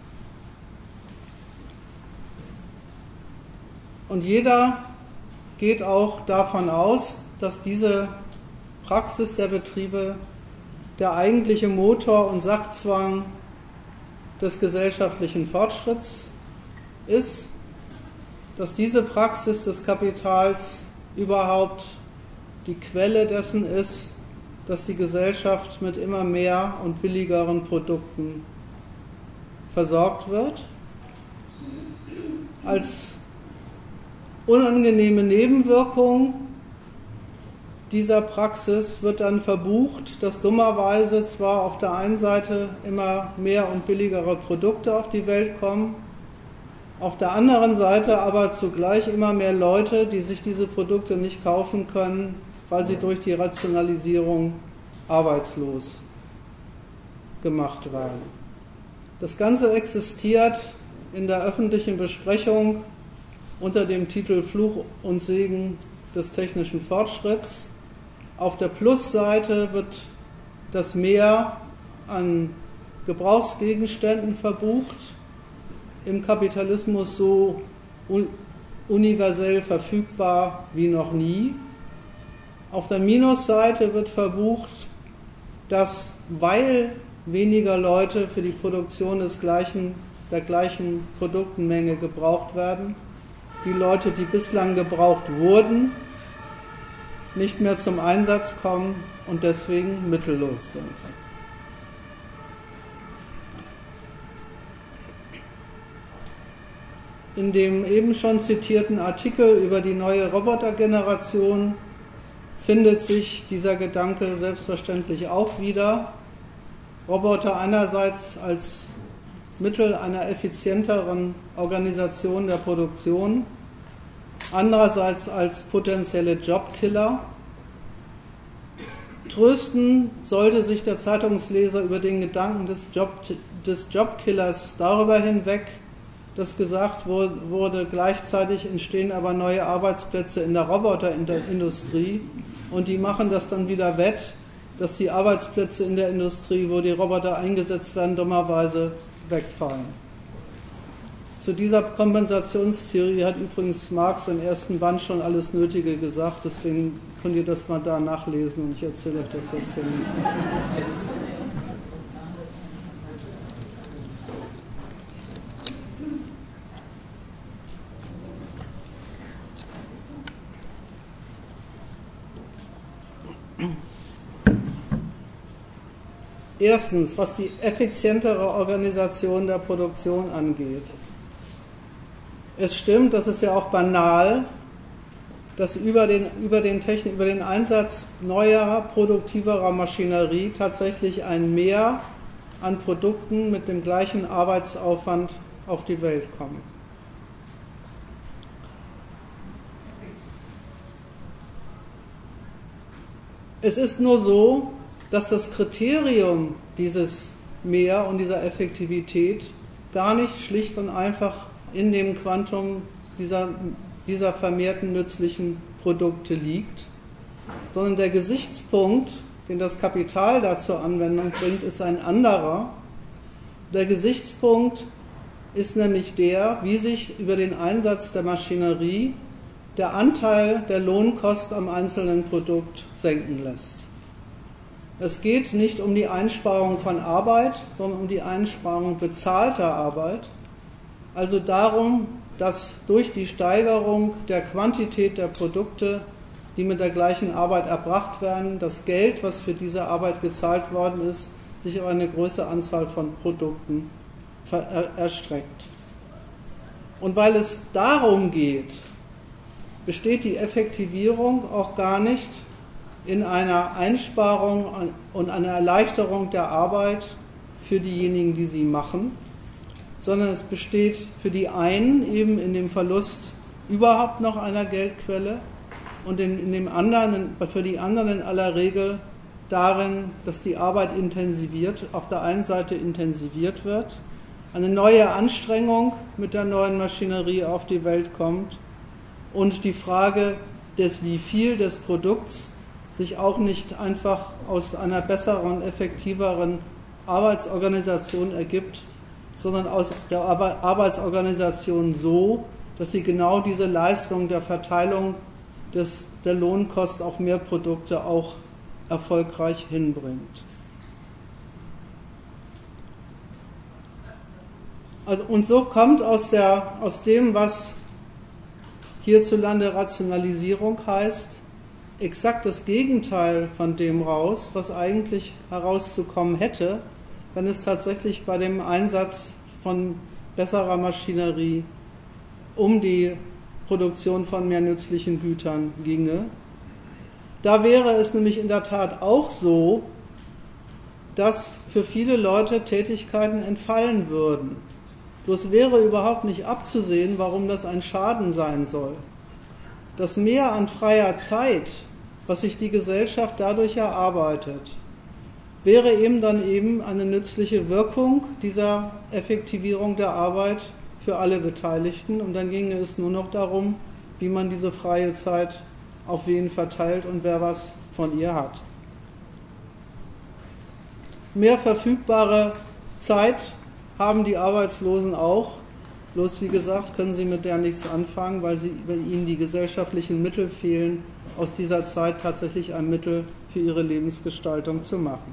Und jeder geht auch davon aus, dass diese Praxis der Betriebe der eigentliche Motor und Sachzwang des gesellschaftlichen Fortschritts ist, dass diese Praxis des Kapitals überhaupt die Quelle dessen ist, dass die Gesellschaft mit immer mehr und billigeren Produkten versorgt wird. Als unangenehme Nebenwirkung dieser Praxis wird dann verbucht, dass dummerweise zwar auf der einen Seite immer mehr und billigere Produkte auf die Welt kommen, auf der anderen Seite aber zugleich immer mehr Leute, die sich diese Produkte nicht kaufen können, weil sie durch die Rationalisierung arbeitslos gemacht werden. Das Ganze existiert in der öffentlichen Besprechung unter dem Titel Fluch und Segen des technischen Fortschritts. Auf der Plusseite wird das Mehr an Gebrauchsgegenständen verbucht, im Kapitalismus so universell verfügbar wie noch nie. Auf der Minusseite wird verbucht, dass, weil weniger Leute für die Produktion des gleichen, der gleichen Produktenmenge gebraucht werden, die Leute, die bislang gebraucht wurden, nicht mehr zum Einsatz kommen und deswegen mittellos sind. In dem eben schon zitierten Artikel über die neue Robotergeneration findet sich dieser Gedanke selbstverständlich auch wieder. Roboter einerseits als Mittel einer effizienteren Organisation der Produktion, andererseits als potenzielle Jobkiller. Trösten sollte sich der Zeitungsleser über den Gedanken des, Job, des Jobkillers darüber hinweg, dass gesagt wurde, gleichzeitig entstehen aber neue Arbeitsplätze in der Roboterindustrie und die machen das dann wieder wett, dass die Arbeitsplätze in der Industrie, wo die Roboter eingesetzt werden, dummerweise wegfallen. Zu dieser Kompensationstheorie hat übrigens Marx im ersten Band schon alles Nötige gesagt, deswegen könnt ihr das mal da nachlesen und ich erzähle euch das jetzt hier nicht. Erstens, was die effizientere Organisation der Produktion angeht. Es stimmt, das ist ja auch banal, dass über den, über den, Technik, über den Einsatz neuer, produktiverer Maschinerie tatsächlich ein Mehr an Produkten mit dem gleichen Arbeitsaufwand auf die Welt kommt. Es ist nur so, dass das Kriterium dieses Mehr und dieser Effektivität gar nicht schlicht und einfach in dem Quantum dieser, dieser vermehrten nützlichen Produkte liegt, sondern der Gesichtspunkt, den das Kapital da zur Anwendung bringt, ist ein anderer. Der Gesichtspunkt ist nämlich der, wie sich über den Einsatz der Maschinerie der Anteil der Lohnkost am einzelnen Produkt senken lässt. Es geht nicht um die Einsparung von Arbeit, sondern um die Einsparung bezahlter Arbeit. Also darum, dass durch die Steigerung der Quantität der Produkte, die mit der gleichen Arbeit erbracht werden, das Geld, was für diese Arbeit gezahlt worden ist, sich auf eine größere Anzahl von Produkten erstreckt. Und weil es darum geht, besteht die Effektivierung auch gar nicht in einer Einsparung und einer Erleichterung der Arbeit für diejenigen, die sie machen, sondern es besteht für die einen eben in dem Verlust überhaupt noch einer Geldquelle und in, in dem anderen, für die anderen in aller Regel darin, dass die Arbeit intensiviert, auf der einen Seite intensiviert wird, eine neue Anstrengung mit der neuen Maschinerie auf die Welt kommt und die Frage des wie viel des Produkts sich auch nicht einfach aus einer besseren, effektiveren Arbeitsorganisation ergibt, sondern aus der Arbeitsorganisation so, dass sie genau diese Leistung der Verteilung des, der Lohnkost auf mehr Produkte auch erfolgreich hinbringt. Also, und so kommt aus, der, aus dem, was hierzulande Rationalisierung heißt, exakt das Gegenteil von dem raus, was eigentlich herauszukommen hätte, wenn es tatsächlich bei dem Einsatz von besserer Maschinerie um die Produktion von mehr nützlichen Gütern ginge. Da wäre es nämlich in der Tat auch so, dass für viele Leute Tätigkeiten entfallen würden. Bloß wäre überhaupt nicht abzusehen, warum das ein Schaden sein soll. Das Mehr an freier Zeit, was sich die Gesellschaft dadurch erarbeitet, wäre eben dann eben eine nützliche Wirkung dieser Effektivierung der Arbeit für alle Beteiligten. Und dann ginge es nur noch darum, wie man diese freie Zeit auf wen verteilt und wer was von ihr hat. Mehr verfügbare Zeit haben die Arbeitslosen auch. Bloß wie gesagt, können sie mit der nichts anfangen, weil, sie, weil ihnen die gesellschaftlichen Mittel fehlen, aus dieser Zeit tatsächlich ein Mittel für ihre Lebensgestaltung zu machen.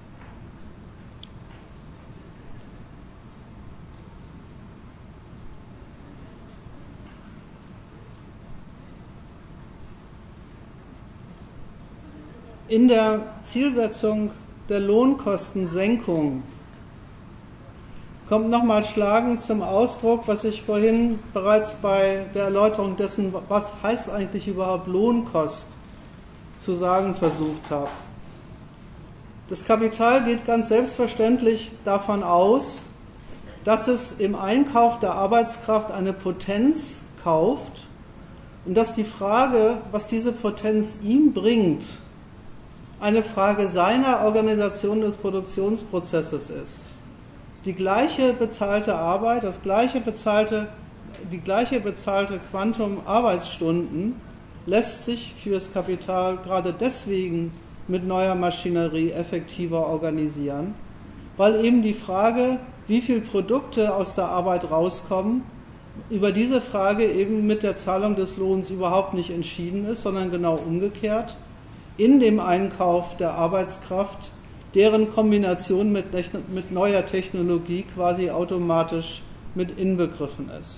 In der Zielsetzung der Lohnkostensenkung kommt nochmal schlagend zum Ausdruck, was ich vorhin bereits bei der Erläuterung dessen, was heißt eigentlich überhaupt Lohnkost, zu sagen versucht habe. Das Kapital geht ganz selbstverständlich davon aus, dass es im Einkauf der Arbeitskraft eine Potenz kauft und dass die Frage, was diese Potenz ihm bringt, eine Frage seiner Organisation des Produktionsprozesses ist. Die gleiche bezahlte Arbeit, das gleiche bezahlte, die gleiche bezahlte Quantum Arbeitsstunden lässt sich fürs Kapital gerade deswegen mit neuer Maschinerie effektiver organisieren, weil eben die Frage, wie viele Produkte aus der Arbeit rauskommen, über diese Frage eben mit der Zahlung des Lohns überhaupt nicht entschieden ist, sondern genau umgekehrt. In dem Einkauf der Arbeitskraft, deren Kombination mit, mit neuer Technologie quasi automatisch mit inbegriffen ist.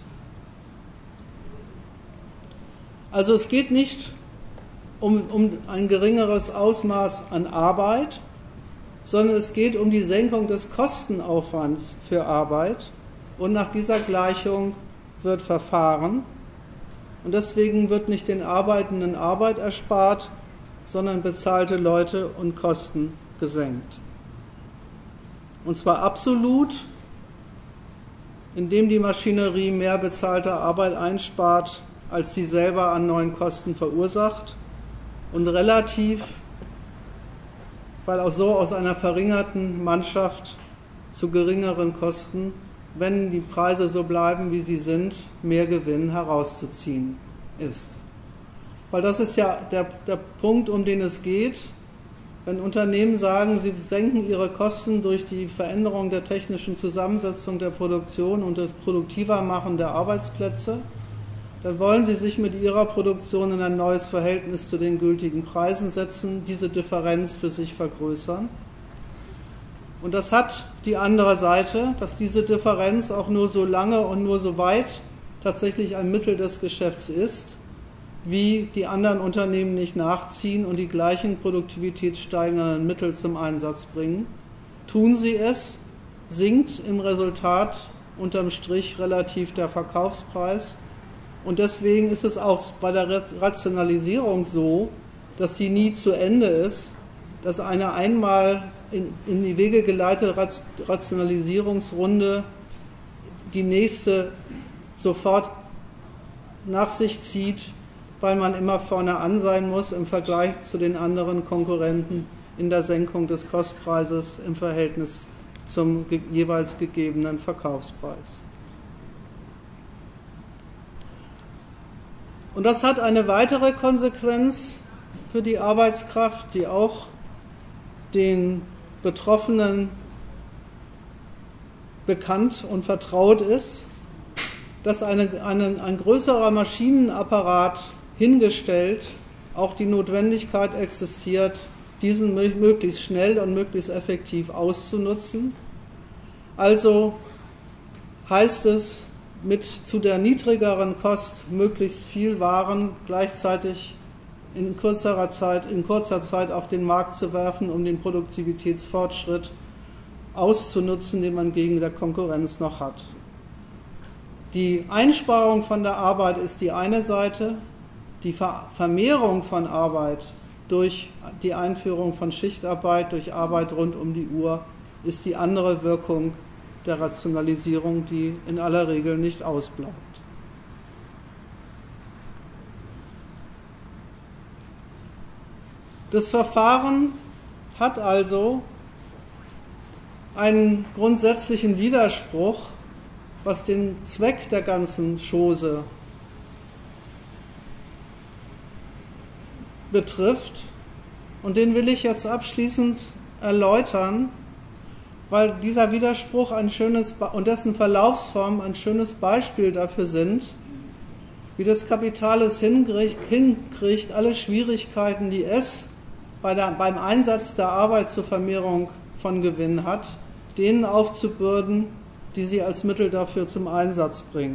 Also es geht nicht um, um ein geringeres Ausmaß an Arbeit, sondern es geht um die Senkung des Kostenaufwands für Arbeit und nach dieser Gleichung wird verfahren und deswegen wird nicht den Arbeitenden Arbeit erspart, sondern bezahlte Leute und Kosten gesenkt. Und zwar absolut, indem die Maschinerie mehr bezahlte Arbeit einspart, als sie selber an neuen Kosten verursacht, und relativ, weil auch so aus einer verringerten Mannschaft zu geringeren Kosten, wenn die Preise so bleiben, wie sie sind, mehr Gewinn herauszuziehen ist. Weil das ist ja der, der Punkt, um den es geht. Wenn Unternehmen sagen, sie senken ihre Kosten durch die Veränderung der technischen Zusammensetzung der Produktion und das Produktivermachen der Arbeitsplätze, dann wollen sie sich mit ihrer Produktion in ein neues Verhältnis zu den gültigen Preisen setzen, diese Differenz für sich vergrößern. Und das hat die andere Seite, dass diese Differenz auch nur so lange und nur so weit tatsächlich ein Mittel des Geschäfts ist, wie die anderen Unternehmen nicht nachziehen und die gleichen produktivitätssteigernden Mittel zum Einsatz bringen. Tun sie es, sinkt im Resultat unterm Strich relativ der Verkaufspreis. Und deswegen ist es auch bei der Rationalisierung so, dass sie nie zu Ende ist, dass eine einmal in, in die Wege geleitete Rationalisierungsrunde die nächste sofort nach sich zieht, weil man immer vorne an sein muss im Vergleich zu den anderen Konkurrenten in der Senkung des Kostpreises im Verhältnis zum ge- jeweils gegebenen Verkaufspreis. Und das hat eine weitere Konsequenz für die Arbeitskraft, die auch den Betroffenen bekannt und vertraut ist, dass eine, eine, ein größerer Maschinenapparat hingestellt auch die Notwendigkeit existiert, diesen möglichst schnell und möglichst effektiv auszunutzen. Also heißt es, mit zu der niedrigeren Kost möglichst viel Waren gleichzeitig in kürzerer Zeit, in kurzer Zeit auf den Markt zu werfen, um den Produktivitätsfortschritt auszunutzen, den man gegen der Konkurrenz noch hat. Die Einsparung von der Arbeit ist die eine Seite, die Vermehrung von Arbeit durch die Einführung von Schichtarbeit, durch Arbeit rund um die Uhr, ist die andere Wirkung der Rationalisierung, die in aller Regel nicht ausbleibt. Das Verfahren hat also einen grundsätzlichen Widerspruch, was den Zweck der ganzen Chose betrifft. Und den will ich jetzt abschließend erläutern, weil dieser Widerspruch ein schönes und dessen Verlaufsform ein schönes Beispiel dafür sind, wie das Kapital es hinkriegt, hinkriegt alle Schwierigkeiten, die es bei der, beim Einsatz der Arbeit zur Vermehrung von Gewinn hat, denen aufzubürden, die sie als Mittel dafür zum Einsatz bringen.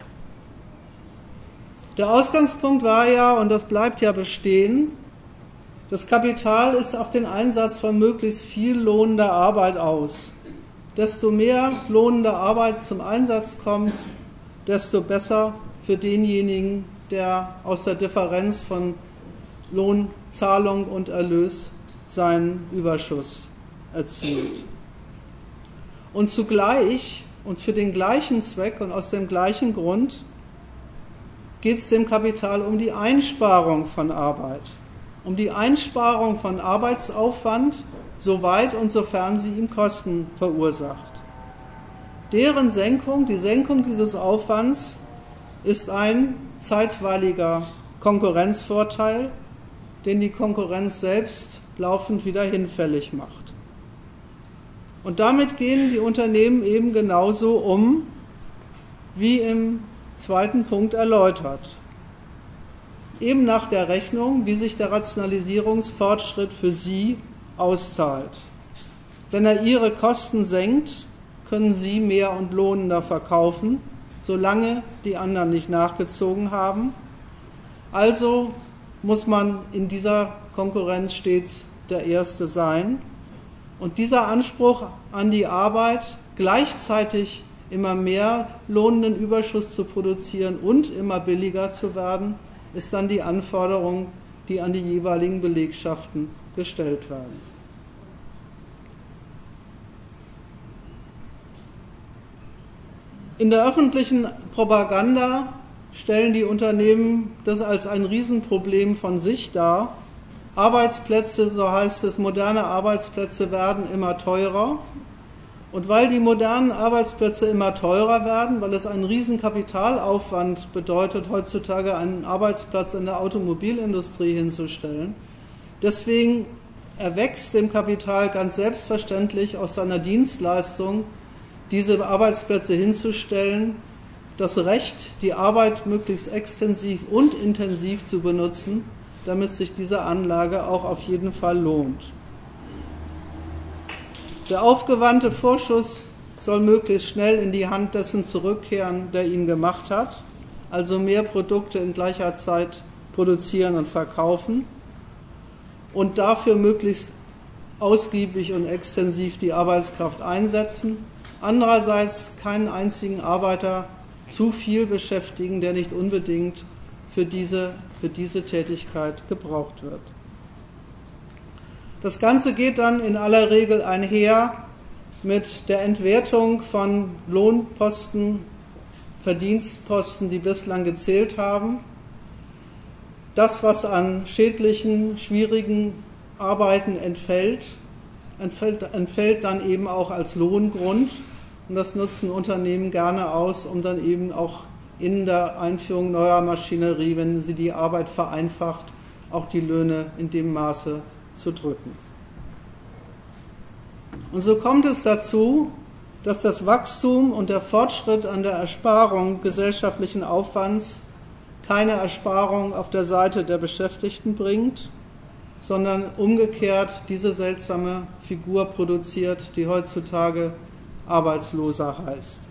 Der Ausgangspunkt war ja, und das bleibt ja bestehen, das Kapital ist auf den Einsatz von möglichst viel lohnender Arbeit aus. Desto mehr lohnende Arbeit zum Einsatz kommt, desto besser für denjenigen, der aus der Differenz von Lohnzahlung und Erlös seinen Überschuss erzielt. Und zugleich und für den gleichen Zweck und aus dem gleichen Grund geht es dem Kapital um die Einsparung von Arbeit. Um die Einsparung von Arbeitsaufwand, soweit und sofern sie ihm Kosten verursacht. Deren Senkung, die Senkung dieses Aufwands, ist ein zeitweiliger Konkurrenzvorteil, den die Konkurrenz selbst laufend wieder hinfällig macht. Und damit gehen die Unternehmen eben genauso um, wie im zweiten Punkt erläutert. Eben nach der Rechnung, wie sich der Rationalisierungsfortschritt für sie auszahlt. Wenn er ihre Kosten senkt, können sie mehr und lohnender verkaufen, solange die anderen nicht nachgezogen haben. Also muss man in dieser Konkurrenz stets der Erste sein. Und dieser Anspruch an die Arbeit, gleichzeitig immer mehr lohnenden Überschuss zu produzieren und immer billiger zu werden, ist dann die Anforderung, die an die jeweiligen Belegschaften gestellt werden. In der öffentlichen Propaganda stellen die Unternehmen das als ein Riesenproblem von sich dar. Arbeitsplätze, so heißt es, moderne Arbeitsplätze werden immer teurer. Und weil die modernen Arbeitsplätze immer teurer werden, weil es einen riesen Kapitalaufwand bedeutet, heutzutage einen Arbeitsplatz in der Automobilindustrie hinzustellen, deswegen erwächst dem Kapital ganz selbstverständlich aus seiner Dienstleistung, diese Arbeitsplätze hinzustellen, das Recht, die Arbeit möglichst extensiv und intensiv zu benutzen, damit sich diese Anlage auch auf jeden Fall lohnt. Der aufgewandte Vorschuss soll möglichst schnell in die Hand dessen zurückkehren, der ihn gemacht hat, also mehr Produkte in gleicher Zeit produzieren und verkaufen und dafür möglichst ausgiebig und extensiv die Arbeitskraft einsetzen. Andererseits keinen einzigen Arbeiter zu viel beschäftigen, der nicht unbedingt für diese, für diese Tätigkeit gebraucht wird. Das Ganze geht dann in aller Regel einher mit der Entwertung von Lohnposten, Verdienstposten, die bislang gezählt haben. Das, was an schädlichen, schwierigen Arbeiten entfällt, entfällt, entfällt dann eben auch als Lohngrund. Und das nutzen Unternehmen gerne aus, um dann eben auch in der Einführung neuer Maschinerie, wenn sie die Arbeit vereinfacht, auch die Löhne in dem Maße zu drücken. Und so kommt es dazu, dass das Wachstum und der Fortschritt an der Ersparung gesellschaftlichen Aufwands keine Ersparung auf der Seite der Beschäftigten bringt, sondern umgekehrt diese seltsame Figur produziert, die heutzutage Arbeitsloser heißt.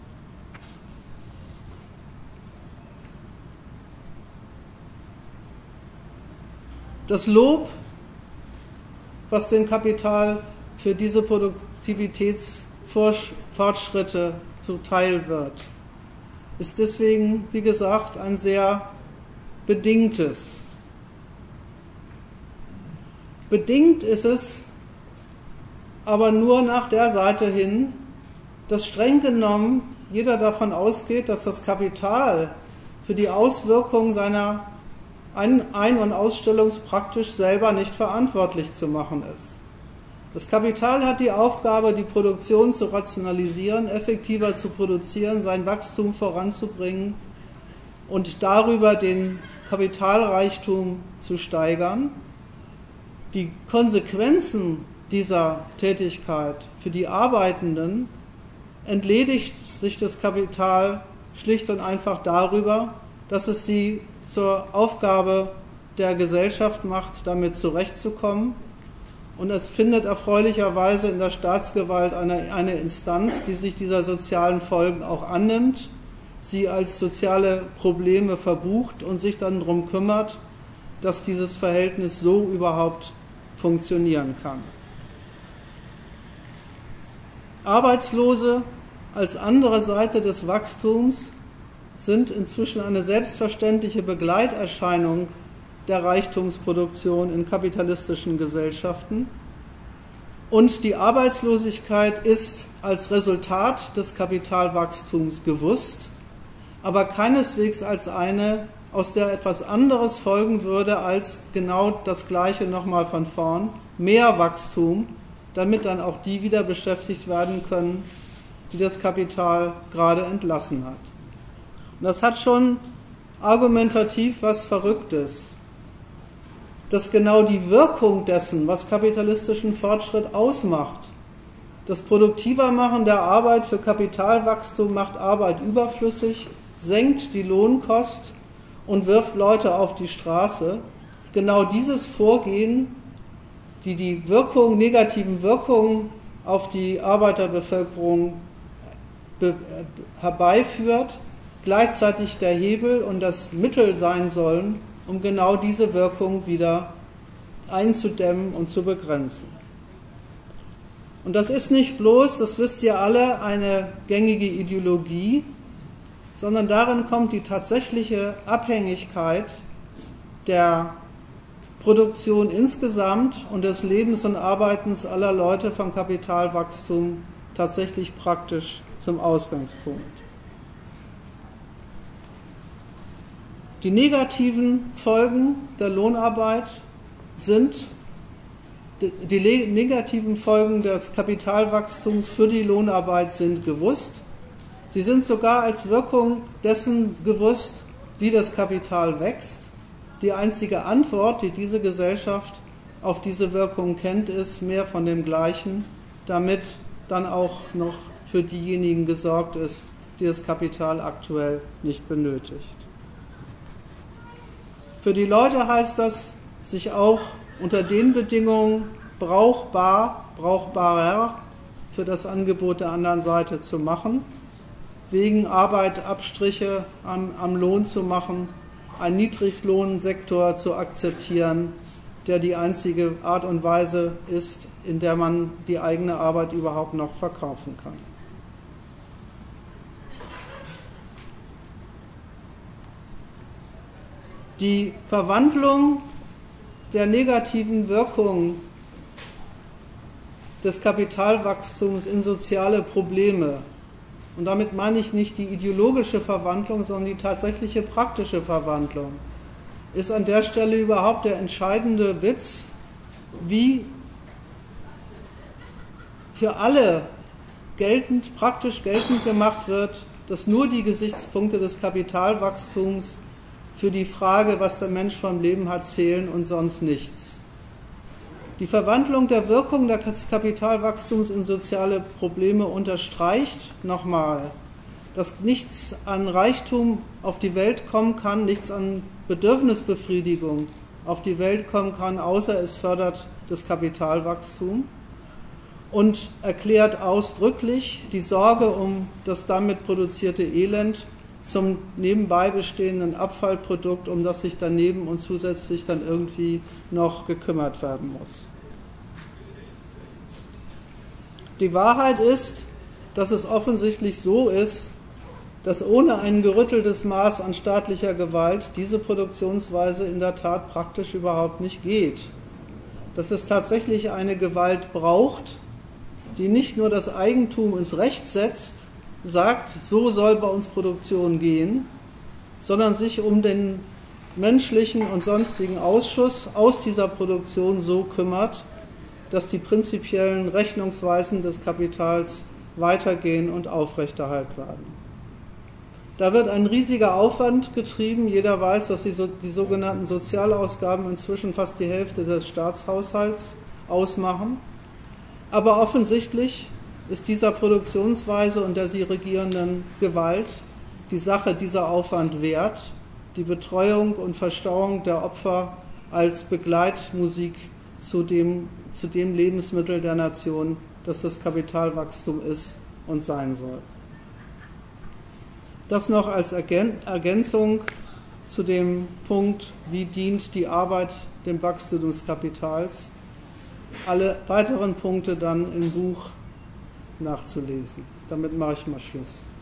Das Lob, was dem Kapital für diese Produktivitätsfortschritte zuteil wird, ist deswegen, wie gesagt, ein sehr bedingtes. Bedingt ist es aber nur nach der Seite hin, dass streng genommen jeder davon ausgeht, dass das Kapital für die Auswirkungen seiner Ein-, Ein- und Ausstellungspraktisch selber nicht verantwortlich zu machen ist. Das Kapital hat die Aufgabe, die Produktion zu rationalisieren, effektiver zu produzieren, sein Wachstum voranzubringen und darüber den Kapitalreichtum zu steigern. Die Konsequenzen dieser Tätigkeit für die Arbeitenden entledigt sich das Kapital schlicht und einfach darüber, dass es sie zur Aufgabe der Gesellschaft macht, damit zurechtzukommen. Und es findet erfreulicherweise in der Staatsgewalt eine, eine Instanz, die sich dieser sozialen Folgen auch annimmt, sie als soziale Probleme verbucht und sich dann darum kümmert, dass dieses Verhältnis so überhaupt funktionieren kann. Arbeitslose als andere Seite des Wachstums sind inzwischen eine selbstverständliche Begleiterscheinung der Reichtumsproduktion in kapitalistischen Gesellschaften. Und die Arbeitslosigkeit ist als Resultat des Kapitalwachstums gewusst, aber keineswegs als eine, aus der etwas anderes folgen würde als genau das Gleiche nochmal von vorn, mehr Wachstum, damit dann auch die wieder beschäftigt werden können, die das Kapital gerade entlassen hat. Und das hat schon argumentativ was Verrücktes, dass genau die Wirkung dessen, was kapitalistischen Fortschritt ausmacht, das Produktivermachen der Arbeit für Kapitalwachstum macht Arbeit überflüssig, senkt die Lohnkost und wirft Leute auf die Straße, ist genau dieses Vorgehen, die die Wirkung, negativen Wirkungen auf die Arbeiterbevölkerung be- herbeiführt, gleichzeitig der Hebel und das Mittel sein sollen, um genau diese Wirkung wieder einzudämmen und zu begrenzen. Und das ist nicht bloß, das wisst ihr alle, eine gängige Ideologie, sondern darin kommt die tatsächliche Abhängigkeit der Produktion insgesamt und des Lebens und Arbeitens aller Leute vom Kapitalwachstum tatsächlich praktisch zum Ausgangspunkt. Die negativen Folgen der Lohnarbeit sind, die negativen Folgen des Kapitalwachstums für die Lohnarbeit sind gewusst. Sie sind sogar als Wirkung dessen gewusst, wie das Kapital wächst. Die einzige Antwort, die diese Gesellschaft auf diese Wirkung kennt, ist mehr von dem Gleichen, damit dann auch noch für diejenigen gesorgt ist, die das Kapital aktuell nicht benötigt. Für die Leute heißt das, sich auch unter den Bedingungen brauchbar, brauchbarer für das Angebot der anderen Seite zu machen, wegen Arbeit Abstriche am, am Lohn zu machen, einen Niedriglohnsektor zu akzeptieren, der die einzige Art und Weise ist, in der man die eigene Arbeit überhaupt noch verkaufen kann. Die Verwandlung der negativen Wirkung des Kapitalwachstums in soziale Probleme, und damit meine ich nicht die ideologische Verwandlung, sondern die tatsächliche praktische Verwandlung, ist an der Stelle überhaupt der entscheidende Witz, wie für alle geltend, praktisch geltend gemacht wird, dass nur die Gesichtspunkte des Kapitalwachstums für die Frage, was der Mensch vom Leben hat, zählen und sonst nichts. Die Verwandlung der Wirkung des Kapitalwachstums in soziale Probleme unterstreicht nochmal, dass nichts an Reichtum auf die Welt kommen kann, nichts an Bedürfnisbefriedigung auf die Welt kommen kann, außer es fördert das Kapitalwachstum, und erklärt ausdrücklich die Sorge um das damit produzierte Elend zum nebenbei bestehenden Abfallprodukt, um das sich daneben und zusätzlich dann irgendwie noch gekümmert werden muss. Die Wahrheit ist, dass es offensichtlich so ist, dass ohne ein gerütteltes Maß an staatlicher Gewalt diese Produktionsweise in der Tat praktisch überhaupt nicht geht. Dass es tatsächlich eine Gewalt braucht, die nicht nur das Eigentum ins Recht setzt, sagt, so soll bei uns Produktion gehen, sondern sich um den menschlichen und sonstigen Ausschuss aus dieser Produktion so kümmert, dass die prinzipiellen Rechnungsweisen des Kapitals weitergehen und aufrechterhalten werden. Da wird ein riesiger Aufwand getrieben. Jeder weiß, dass die, so, die sogenannten Sozialausgaben inzwischen fast die Hälfte des Staatshaushalts ausmachen. Aber offensichtlich ist dieser Produktionsweise und der sie regierenden Gewalt die Sache dieser Aufwand wert, die Betreuung und Verstauung der Opfer als Begleitmusik zu dem, zu dem Lebensmittel der Nation, das das Kapitalwachstum ist und sein soll. Das noch als Ergänzung zu dem Punkt, wie dient die Arbeit dem Wachstum des Kapitals. Alle weiteren Punkte dann im Buch nachzulesen. Damit mache ich mal Schluss.